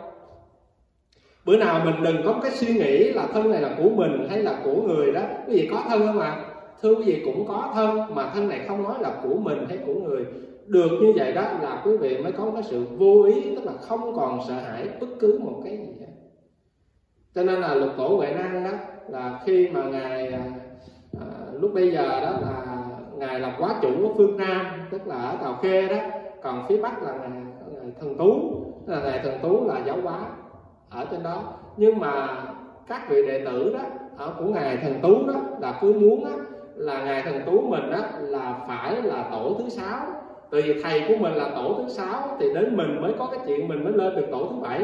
Bữa nào mình đừng có cái suy nghĩ là thân này là của mình hay là của người đó. Quý vị có thân không ạ? Thưa quý vị, cũng có thân, mà thân này không nói là của mình hay của người. Được như vậy đó là quý vị mới có cái sự vô ý, tức là không còn sợ hãi bất cứ một cái gì hết. Cho nên là Lục Tổ Huệ Năng đó, là khi mà ngài lúc bây giờ đó là ngài là quá chủ của phương Nam, tức là ở Tàu Khê đó, còn phía Bắc là ngài Thần Tú, là ngài Thần Tú là giáo hóa ở trên đó. Nhưng mà các vị đệ tử đó ở của ngài Thần Tú đó là cứ muốn đó, là ngài Thần Tú mình đó là phải là tổ thứ 6. Tại vì thầy của mình là tổ thứ 6 thì đến mình mới có cái chuyện mình mới lên được tổ thứ 7.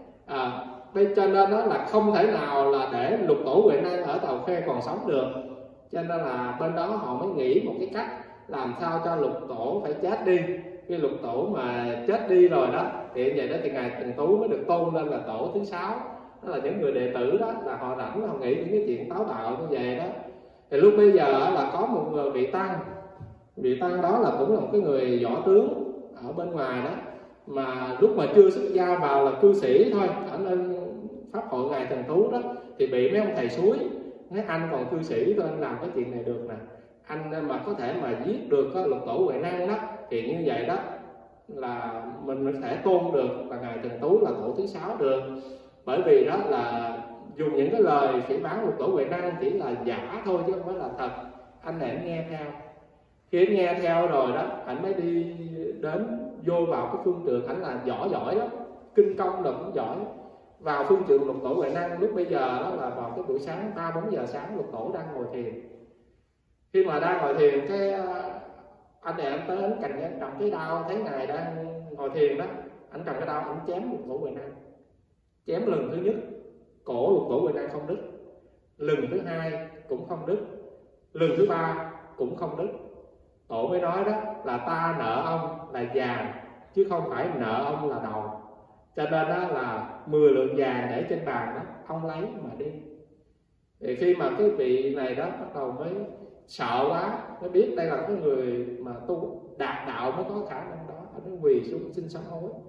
Cho nên đó là không thể nào là để Lục Tổ Huệ Năng ở Tàu Khê còn sống được. Cho nên là bên đó họ mới nghĩ một cái cách làm sao cho Lục Tổ phải chết đi. Khi Lục Tổ mà chết đi rồi đó, thì vậy đó thì ngài Trần Tú mới được tôn lên là tổ thứ 6. Đó là những người đệ tử đó là họ rảnh, họ nghĩ những cái chuyện táo bạo như vậy đó. Thì lúc bây giờ là có một vị tăng. Vị tăng đó là cũng là một cái người võ tướng ở bên ngoài đó, mà lúc mà chưa xuất gia vào là cư sĩ thôi, ở nên pháp hội ngài Trần Tú đó, thì bị mấy ông thầy suối nói anh còn cư sĩ thôi, anh làm cái chuyện này được nè, anh mà có thể mà giết được Lục Tổ Huệ Năng đó, thì như vậy đó là mình có thể tôn được là ngài Trần Tú là tổ thứ 6 được. Bởi vì đó là dùng những cái lời phỉ báng Lục Tổ Huệ Năng chỉ là giả thôi chứ không phải là thật. Anh này anh nghe theo, khi anh nghe theo rồi đó, anh mới đi đến vô vào cái phương trường. Anh là giỏi lắm, kinh công là cũng giỏi. Vào phương trường Lục Tổ Huệ Năng lúc bây giờ đó là vào cái buổi sáng 3-4 giờ sáng, Lục Tổ đang ngồi thiền. Khi mà đang ngồi thiền, cái anh này anh tới, anh cầm cái đao, thấy ngài đang ngồi thiền đó, anh cầm cái đao anh chém Lục Tổ Huệ Năng. Chém lần thứ nhất, cổ Lục Tổ Huệ Năng không đứt. Lần thứ hai cũng không đứt. Lần thứ ba cũng không đứt. Tổ mới nói đó là ta nợ ông là vàng, chứ không phải nợ ông là đầu. Cho nên đó là 10 lượng vàng để trên bàn đó, ông lấy mà đi. Thì khi mà cái vị này đó bắt đầu mới sợ quá, mới biết đây là cái người mà tu đạt đạo mới có khả năng đó, anh mới quỳ xuống xin sám hối.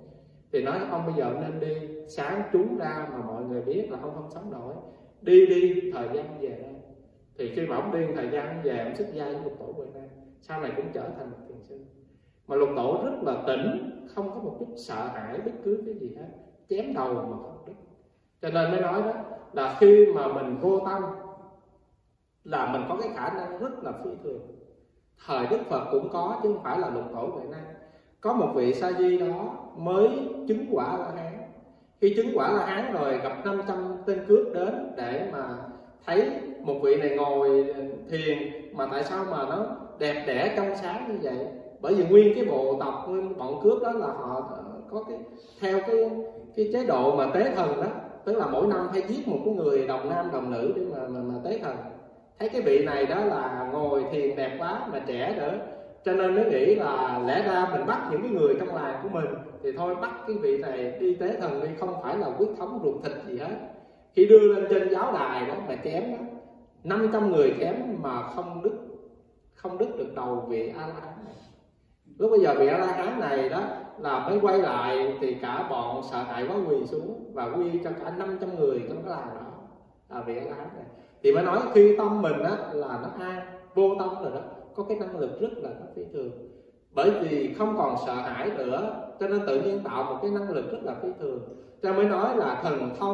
Thì nói ông bây giờ nên đi, sáng trúng ra mà mọi người biết là ông không sống nổi, đi thời gian về đây. Thì khi mà ông đi thời gian về, ông xuất gia với Lục Tổ Huệ Năng, sau này cũng trở thành một thiền sư. Mà Lục Tổ rất là tỉnh, không có một chút sợ hãi bất cứ cái gì hết, chém đầu mà không đứt. Cho nên mới nói đó là khi mà mình vô tâm là mình có cái khả năng rất là phi thường. Thời Đức Phật cũng có, chứ không phải là Lục Tổ Huệ Năng. Có một vị sa di đó mới chứng quả La Hán. Khi chứng quả La Hán rồi, gặp 500 tên cướp đến để mà thấy một vị này ngồi thiền mà tại sao mà nó đẹp đẽ trong sáng như vậy. Bởi vì nguyên cái bộ tộc, nguyên bọn cướp đó là họ có cái theo cái chế độ mà tế thần đó, tức là mỗi năm phải giết một cái người đồng nam đồng nữ để mà tế thần. Thấy cái vị này đó là ngồi thiền đẹp quá mà trẻ nữa, cho nên mới nghĩ là lẽ ra mình bắt những cái người trong làng của mình thì thôi bắt cái vị này đi tế thần đi, không phải là quyết thống ruột thịt gì hết. Khi đưa lên trên giáo đài đó mà chém đó, 500 người chém mà không đứt được đầu vị A La Hán này. Lúc bây giờ vị A La Hán này đó là mới quay lại thì cả bọn sợ hãi quá quỳ xuống và quy cho cả 500 người trong cái làng đó là vị A La Hán này. Thì mới nói khi tâm mình á là nó an vô tâm rồi đó, có cái năng lực rất là phi thường. Bởi vì không còn sợ hãi nữa, cho nên tự nhiên tạo một cái năng lực rất là phi thường. Cho mới nói là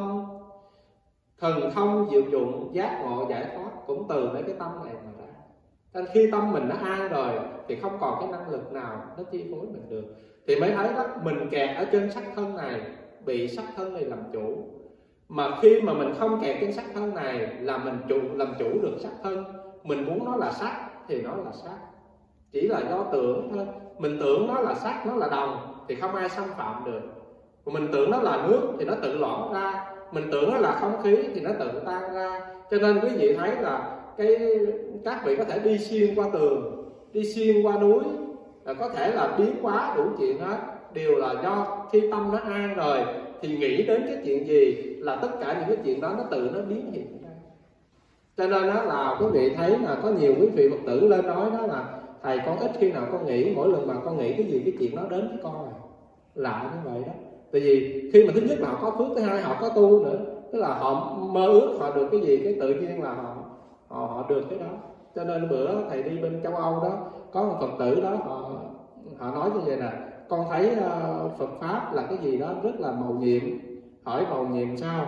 thần thông diệu dụng, giác ngộ giải thoát cũng từ mấy cái tâm này mà ra. Nên khi tâm mình nó an rồi thì không còn cái năng lực nào nó chi phối mình được. Thì mới thấy đó, mình kẹt ở trên sắc thân này, bị sắc thân này làm chủ. Mà khi mà mình không kẹt trên sắc thân này là mình làm chủ được sắc thân. Mình muốn nó là sắc thì nó là sắc, chỉ là do tưởng thôi. Mình tưởng nó là sắc, nó là đồng thì không ai xâm phạm được. Mình tưởng nó là nước thì nó tự loãng ra, mình tưởng nó là không khí thì nó tự tan ra. Cho nên quý vị thấy là các vị có thể đi xuyên qua tường, đi xuyên qua núi, là có thể là biến hóa đủ chuyện hết, đều là do khi tâm nó an rồi thì nghĩ đến cái chuyện gì là tất cả những cái chuyện đó nó tự nó biến hiện ra. Cho nên đó là quý vị thấy là có nhiều quý vị Phật tử lên nói đó là thầy con ít khi nào con nghĩ, mỗi lần mà con nghĩ cái gì cái chuyện đó đến với con lạ như vậy đó. Tại vì khi mà thứ nhất là họ có phước, thứ hai họ có tu nữa, tức là họ mơ ước họ được cái gì cái tự nhiên là họ được cái đó. Cho nên bữa thầy đi bên châu Âu đó, có một Phật tử đó họ nói như vậy nè: con thấy Phật pháp là cái gì đó rất là mầu nhiệm. Hỏi mầu nhiệm sao?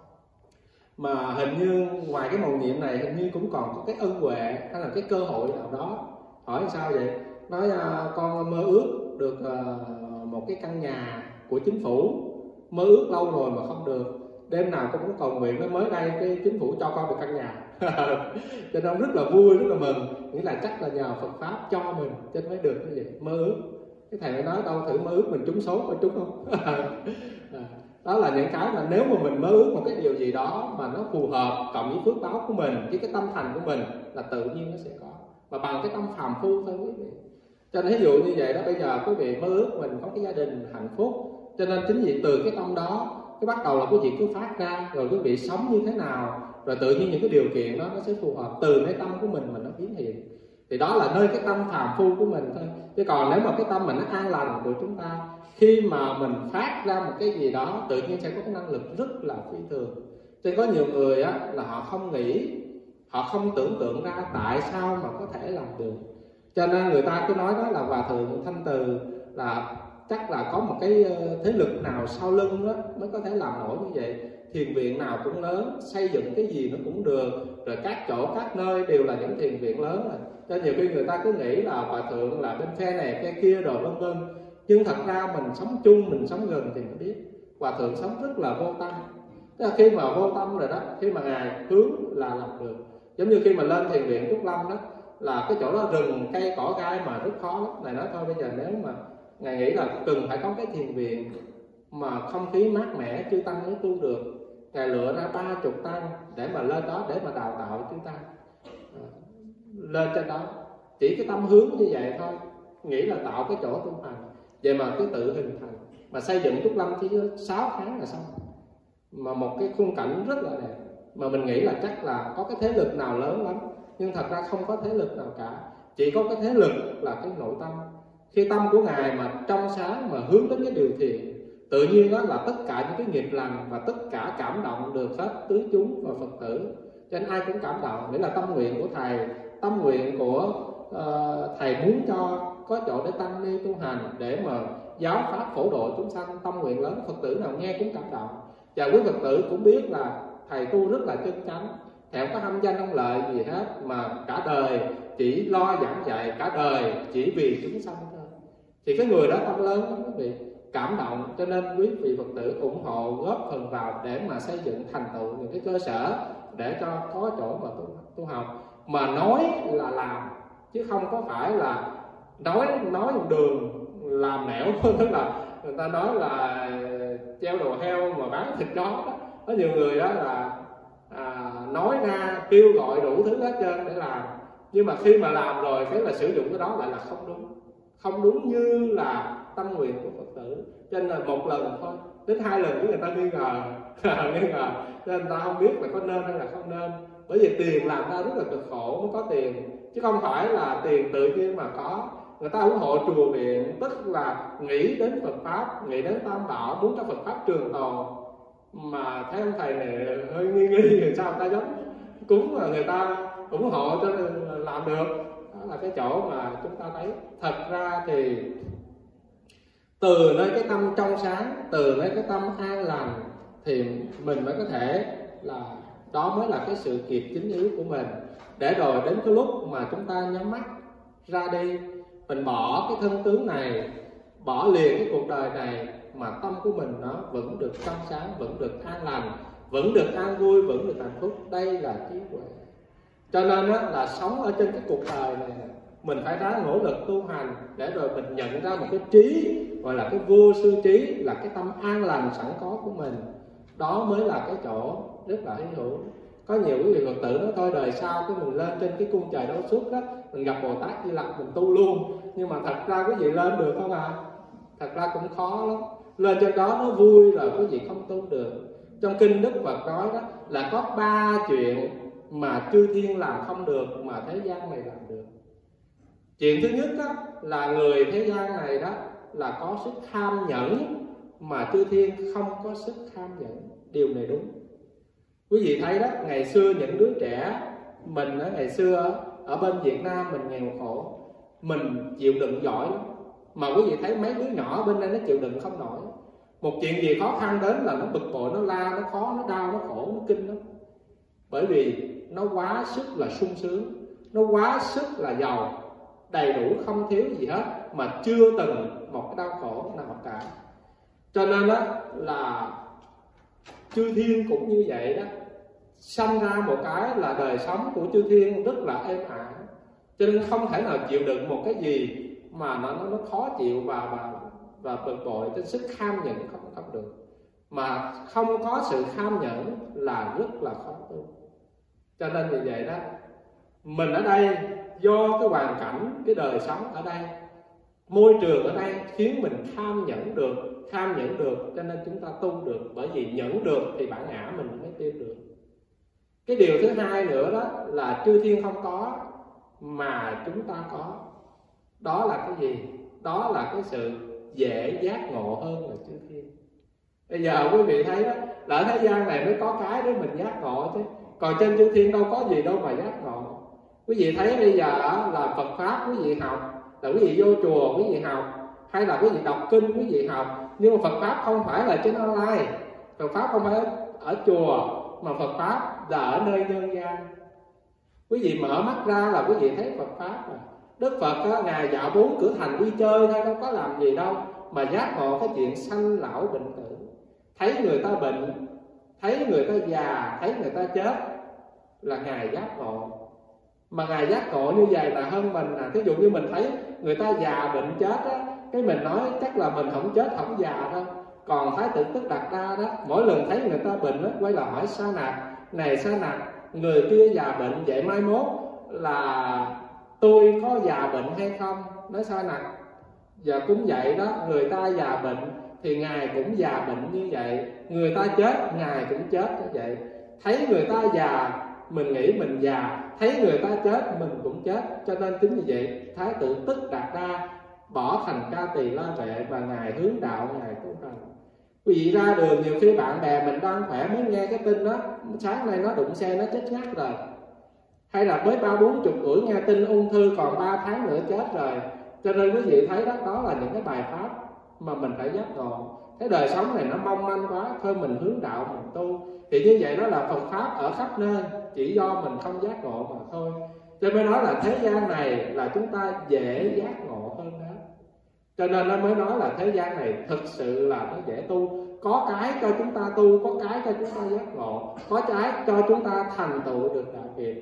Mà hình như ngoài cái mầu nhiệm này hình như cũng còn có cái ân huệ hay là cái cơ hội nào đó. Hỏi sao vậy? Nói con mơ ước được một cái căn nhà của chính phủ, mơ ước lâu rồi mà không được. Đêm nào con cũng cầu nguyện, nó mới đây cái chính phủ cho con được căn nhà. Cho nên rất là vui, rất là mừng. Nghĩa là chắc là nhờ Phật pháp cho mình cho nên mới được như vậy, mơ ước. Cái thầy mới nói đâu thử mơ ước mình trúng số có trúng không? Đó là những cái mà nếu mà mình mơ ước một cái điều gì đó mà nó phù hợp cộng với phước báo của mình, với cái tâm thành của mình là tự nhiên nó sẽ có. Và bằng cái tâm phàm phu thôi quý vị. Cho nên ví dụ như vậy đó, bây giờ quý vị mơ ước mình có cái gia đình hạnh phúc, cho nên chính vì từ cái tâm đó cái bắt đầu là quý vị cứ phát ra, rồi quý vị sống như thế nào, rồi tự nhiên những cái điều kiện đó nó sẽ phù hợp từ cái tâm của mình mà nó biến hiện. Thì đó là nơi cái tâm phàm phu của mình thôi. Chứ còn nếu mà cái tâm mình nó an lành của chúng ta, khi mà mình phát ra một cái gì đó tự nhiên sẽ có cái năng lực rất là phi thường. Cho nên có nhiều người á, là họ không nghĩ, họ không tưởng tượng ra tại sao mà có thể làm được. Cho nên người ta cứ nói đó là Hòa Thượng Thanh Từ là chắc là có một cái thế lực nào sau lưng đó mới có thể làm nổi như vậy. Thiền viện nào cũng lớn, xây dựng cái gì nó cũng được, rồi các chỗ các nơi đều là những thiền viện lớn rồi. Cho nhiều khi người ta cứ nghĩ là Hòa Thượng là bên phe này phe kia rồi vân vân. Nhưng thật ra mình sống chung, mình sống gần thì mới biết Hòa Thượng sống rất là vô tâm. Tức là khi mà vô tâm rồi đó, khi mà Ngài hướng là làm được. Giống như khi mà lên thiền viện Trúc Lâm đó, là cái chỗ đó rừng cây cỏ gai mà rất khó lắm. Này nói thôi bây giờ nếu mà Ngài nghĩ là cần phải có cái thiền viện mà không khí mát mẻ chư tăng mới tu được, Ngài lựa ra 30 tăng để mà lên đó để mà đào tạo chư tăng lên trên đó. Chỉ cái tâm hướng như vậy thôi, nghĩ là tạo cái chỗ tu hành, vậy mà cứ tự hình thành. Mà xây dựng Trúc Lâm chỉ 6 tháng là xong, mà một cái khung cảnh rất là đẹp. Mà mình nghĩ là chắc là có cái thế lực nào lớn lắm, nhưng thật ra không có thế lực nào cả. Chỉ có cái thế lực là cái nội tâm. Khi tâm của Ngài mà trong sáng mà hướng đến cái điều thiện tự nhiên đó là tất cả những cái nghiệp lành và tất cả cảm động được hết tứ chúng và Phật tử, cho nên ai cũng cảm động. Nghĩa là tâm nguyện của thầy, tâm nguyện của thầy muốn cho có chỗ để tăng ni tu hành, để mà giáo pháp phổ độ chúng sanh, tâm nguyện lớn, Phật tử nào nghe cũng cảm động. Và quý Phật tử cũng biết là thầy tu rất là chân chánh, thầy không có ham danh ông lợi gì hết, mà cả đời chỉ lo giảng dạy, cả đời chỉ vì chúng sanh thôi. Thì cái người đó tâm lớn lắm quý vị, cảm động. Cho nên quý vị Phật tử ủng hộ góp phần vào để mà xây dựng thành tựu những cái cơ sở để cho có chỗ mà tu học. Mà nói là làm, chứ không có phải là nói đường làm nẻo. Tức là người ta nói là treo đồ heo mà bán thịt chó đó. Có nhiều người đó là nói ra kêu gọi đủ thứ hết trơn để làm, nhưng mà khi mà làm rồi cái là sử dụng cái đó lại là không đúng như là tâm nguyện của Phật tử. Cho nên là một lần thôi, đến 2 lần người ta nghi ngờ nên người ta không biết là có nên hay là không nên. Bởi vì tiền làm ra rất là cực khổ mới có tiền, chứ không phải là tiền tự nhiên mà có. Người ta ủng hộ chùa viện, tức là nghĩ đến Phật pháp, nghĩ đến Tam Bảo, muốn cho Phật pháp trường tồn. Mà thấy ông thầy này hơi nghi thì sao người ta dám cúng, mà người ta ủng hộ cho nên làm được. Đó là cái chỗ mà chúng ta thấy. Thật ra thì từ nơi cái tâm trong sáng, từ nơi cái tâm an lành thì mình mới có thể là, đó mới là cái sự kiệt chính yếu của mình. Để rồi đến cái lúc mà chúng ta nhắm mắt ra đi, mình bỏ cái thân tướng này, bỏ liền cái cuộc đời này, mà tâm của mình nó vẫn được trong sáng, vẫn được an lành, vẫn được an vui, vẫn được hạnh phúc. Đây là trí huệ. Cho nên là sống ở trên cái cuộc đời này, mình phải ráng nỗ lực tu hành để rồi mình nhận ra một cái trí, gọi là cái vô sư trí, là cái tâm an lành sẵn có của mình. Đó mới là cái chỗ rất là hy hữu. Có nhiều quý vị Phật tử nói thôi đời sau cái mình lên trên cái cung trời đấu xuất đó, mình gặp Bồ Tát Di Lặc mình tu luôn. Nhưng mà thật ra quý vị lên được không ạ? Thật ra cũng khó lắm. Lên trên đó nó vui rồi quý vị không tu được. Trong kinh Đức Phật nói đó là có 3 chuyện mà chư thiên làm không được mà thế gian này làm được. Chuyện thứ nhất đó là người thế gian này đó là có sức tham nhẫn, mà chư thiên không có sức tham nhẫn. Điều này đúng. Quý vị thấy đó, ngày xưa những đứa trẻ mình ngày xưa ở bên Việt Nam mình nghèo khổ, mình chịu đựng giỏi lắm. Mà quý vị thấy mấy đứa nhỏ bên đây nó chịu đựng không nổi. Một chuyện gì khó khăn đến là nó bực bội, nó la, nó khó, nó đau, nó khổ, nó kinh lắm. Bởi vì nó quá sức là sung sướng, nó quá sức là giàu, đầy đủ không thiếu gì hết, mà chưa từng một cái đau khổ nào cả. Cho nên đó là chư thiên cũng như vậy đó. Sanh ra một cái là đời sống của chư thiên rất là êm ả, cho nên không thể nào chịu đựng một cái gì mà nó khó chịu và bực bội. Trên sức kham nhẫn không được, mà không có sự kham nhẫn là rất là khó tu. Cho nên vì vậy đó, mình ở đây do cái hoàn cảnh, cái đời sống ở đây, môi trường ở đây khiến mình kham nhẫn được, cho nên chúng ta tu được. Bởi vì nhẫn được thì bản ngã mình mới tiêu được. Cái điều thứ hai nữa đó là chư thiên không có mà chúng ta có. Đó là cái gì? Đó là cái sự dễ giác ngộ hơn là chư thiên. Bây giờ quý vị thấy đó, là ở thế gian này mới có cái để mình giác ngộ chứ, còn trên chư thiên đâu có gì đâu mà giác ngộ. Quý vị thấy bây giờ là Phật pháp quý vị học, là quý vị vô chùa quý vị học, hay là quý vị đọc kinh quý vị học, nhưng mà Phật pháp không phải là trên online, Phật pháp không phải ở chùa, mà Phật pháp là ở nơi nhân gian. Quý vị mở mắt ra là quý vị thấy Phật pháp rồi. Đức Phật đó, Ngài dạo 4 cửa thành đi chơi thôi, đâu có làm gì đâu, mà giác ngộ cái chuyện sanh lão bệnh tử. Thấy người ta bệnh, thấy người ta già, thấy người ta chết là Ngài giác ngộ. Mà Ngài giác ngộ như vậy là hơn mình. Thí dụ như mình thấy người ta già bệnh chết á, cái mình nói chắc là mình không chết không già đâu. Còn Thái tử Tức Đạt Đa đó, mỗi lần thấy người ta bệnh á, quay lại hỏi Sa Nạc, này Sa Nạc, người kia già bệnh vậy mai mốt là tôi có già bệnh hay không? Nói Sa Nạc, giờ cũng vậy đó, người ta già bệnh thì Ngài cũng già bệnh như vậy, người ta chết Ngài cũng chết như vậy. Thấy người ta già mình nghĩ mình già, thấy người ta chết mình cũng chết. Cho nên chính như vậy Thái tử Tức Đạt Đa bỏ thành Ca Tỳ La Vệ và Ngài hướng đạo, Ngài tu hành. Quý vị ra đường nhiều khi bạn bè mình đang khỏe mới nghe cái tin đó, sáng nay nó đụng xe nó chết ngắt rồi, hay là mới 30-40 tuổi nghe tin ung thư còn 3 tháng nữa chết rồi. Cho nên quý vị thấy đó, đó là những cái bài pháp mà mình phải giác ngộ. Cái đời sống này nó mong manh quá, thôi mình hướng đạo mình tu. Thì như vậy đó là Phật pháp ở khắp nơi, chỉ do mình không giác ngộ mà thôi. Cho nên nói là thế gian này là chúng ta dễ giác ngộ hơn đó. Cho nên nó mới nói là thế gian này thực sự là nó dễ tu. Có cái cho chúng ta tu, có cái cho chúng ta giác ngộ, có cái cho chúng ta thành tựu được đại việt.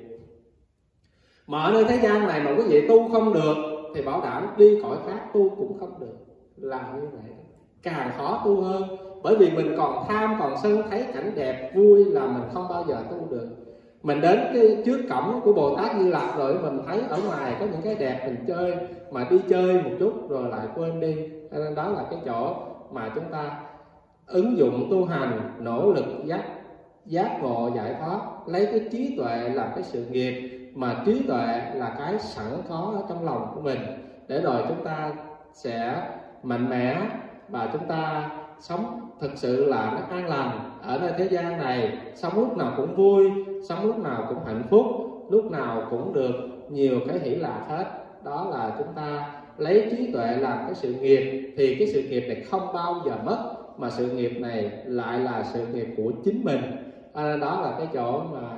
Mà ở nơi thế gian này mà quý vị tu không được thì bảo đảm đi cõi khác tu cũng không được. Là như vậy, càng khó tu hơn. Bởi vì mình còn tham còn sân, thấy cảnh đẹp vui là mình không bao giờ tu được. Mình đến cái trước cổng của Bồ Tát Di Lặc rồi mình thấy ở ngoài có những cái đẹp mình chơi, mà đi chơi một chút rồi lại quên đi. Cho nên đó là cái chỗ mà chúng ta ứng dụng tu hành, nỗ lực giác ngộ giải thoát, lấy cái trí tuệ làm cái sự nghiệp, mà trí tuệ là cái sẵn có ở trong lòng của mình, để rồi chúng ta sẽ mạnh mẽ và chúng ta sống thực sự là nó an lành ở nơi thế gian này, sống lúc nào cũng vui, sống lúc nào cũng hạnh phúc, lúc nào cũng được nhiều cái hỷ lạc hết. Đó là chúng ta lấy trí tuệ làm cái sự nghiệp, thì cái sự nghiệp này không bao giờ mất, mà sự nghiệp này lại là sự nghiệp của chính mình. Đó là cái chỗ mà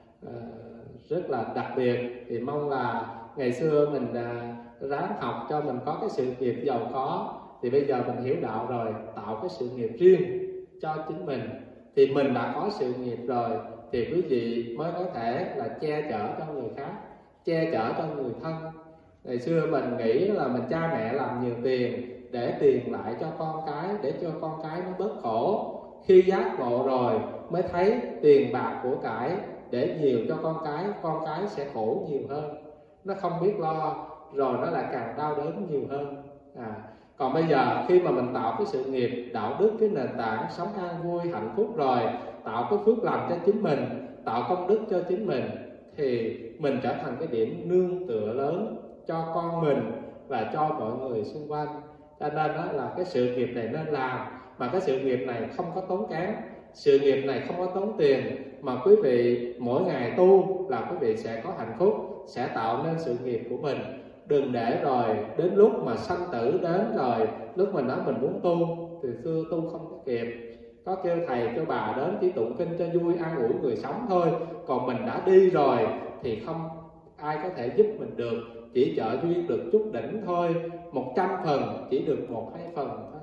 rất là đặc biệt. Thì mong là ngày xưa mình ráng học cho mình có cái sự nghiệp giàu có, thì bây giờ mình hiểu đạo rồi, tạo cái sự nghiệp riêng cho chính mình. Thì mình đã có sự nghiệp rồi thì quý vị mới có thể là che chở cho người khác, che chở cho người thân. Ngày xưa mình nghĩ là mình cha mẹ làm nhiều tiền để tiền lại cho con cái, để cho con cái nó bớt khổ. Khi giác ngộ rồi mới thấy tiền bạc của cải để nhiều cho con cái sẽ khổ nhiều hơn, nó không biết lo, rồi nó lại càng đau đớn nhiều hơn. Còn bây giờ khi mà mình tạo cái sự nghiệp đạo đức, cái nền tảng sống an vui hạnh phúc rồi, tạo cái phước lành cho chính mình, tạo công đức cho chính mình, thì mình trở thành cái điểm nương tựa lớn cho con mình và cho mọi người xung quanh. Cho nên đó là cái sự nghiệp này nên làm, mà cái sự nghiệp này không có tốn kém, sự nghiệp này không có tốn tiền, mà quý vị mỗi ngày tu là quý vị sẽ có hạnh phúc, sẽ tạo nên sự nghiệp của mình. Đừng để rồi đến lúc mà sanh tử đến rồi, lúc mình nói mình muốn tu thì xưa tu không có kịp, có kêu thầy kêu bà đến chỉ tụng kinh cho vui, an ủi người sống thôi. Còn mình đã đi rồi thì không ai có thể giúp mình được, chỉ trợ duyên được chút đỉnh thôi, 100% chỉ được 1-2 phần thôi,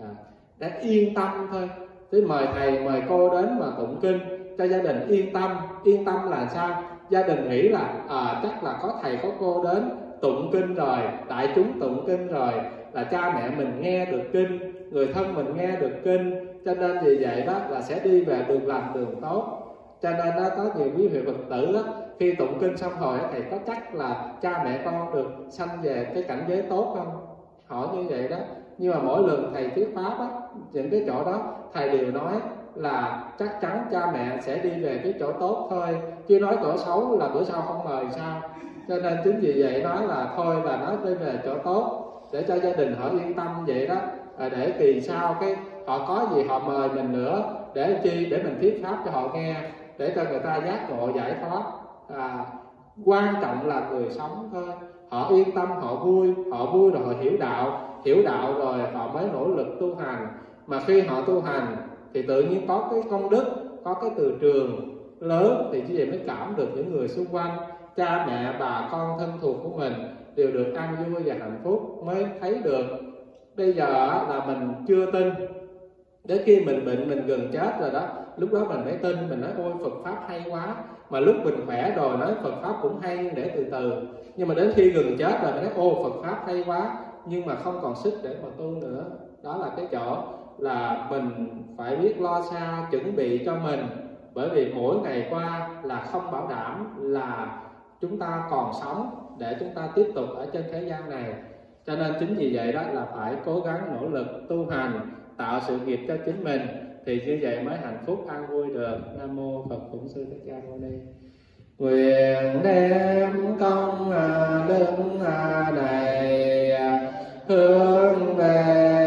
để yên tâm thôi. Thế mời thầy mời cô đến mà tụng kinh cho gia đình yên tâm. Yên tâm là sao? Gia đình nghĩ là chắc là có thầy có cô đến tụng kinh rồi, đại chúng tụng kinh rồi, là cha mẹ mình nghe được kinh, người thân mình nghe được kinh, cho nên vì vậy đó là sẽ đi về đường lành đường tốt. Cho nên đó, có nhiều quý vị Phật tử đó, khi tụng kinh xong rồi thầy có chắc là cha mẹ con được sanh về cái cảnh giới tốt không? Hỏi như vậy đó. Nhưng mà mỗi lần thầy thuyết pháp á, những cái chỗ đó thầy đều nói là chắc chắn cha mẹ sẽ đi về cái chỗ tốt thôi, chứ nói chỗ xấu là bữa sau không mời sao. Cho nên chính vì vậy nói là thôi là nói đi về chỗ tốt, để cho gia đình họ yên tâm vậy đó. Để kỳ sau cái họ có gì họ mời mình nữa, để chi? Để mình thuyết pháp cho họ nghe, để cho người ta giác ngộ giải thoát. Quan trọng là người sống thôi. Họ yên tâm, họ vui rồi họ hiểu đạo rồi họ mới nỗ lực tu hành. Mà khi họ tu hành thì tự nhiên có cái công đức, có cái từ trường lớn, thì như vậy mới cảm được những người xung quanh, cha mẹ bà con thân thuộc của mình đều được an vui và hạnh phúc, mới thấy được. Bây giờ là mình chưa tin, đến khi mình bệnh, mình gần chết rồi đó, lúc đó mình mới tin, mình nói ôi Phật pháp hay quá. Mà lúc mình khỏe rồi nói Phật pháp cũng hay, nhưng để từ từ. Nhưng mà đến khi gần chết rồi mình nói ô Phật pháp hay quá, nhưng mà không còn sức để mà tu nữa. Đó là cái chỗ là mình phải biết lo xa, chuẩn bị cho mình. Bởi vì mỗi ngày qua là không bảo đảm là chúng ta còn sống để chúng ta tiếp tục ở trên thế gian này. Cho nên chính vì vậy đó là phải cố gắng nỗ lực tu hành, tạo sự nghiệp cho chính mình, thì như vậy mới hạnh phúc an vui được. Nam mô Phật Bổn Sư Thích Ca Mâu Ni. Nguyện đem công đức này hướng về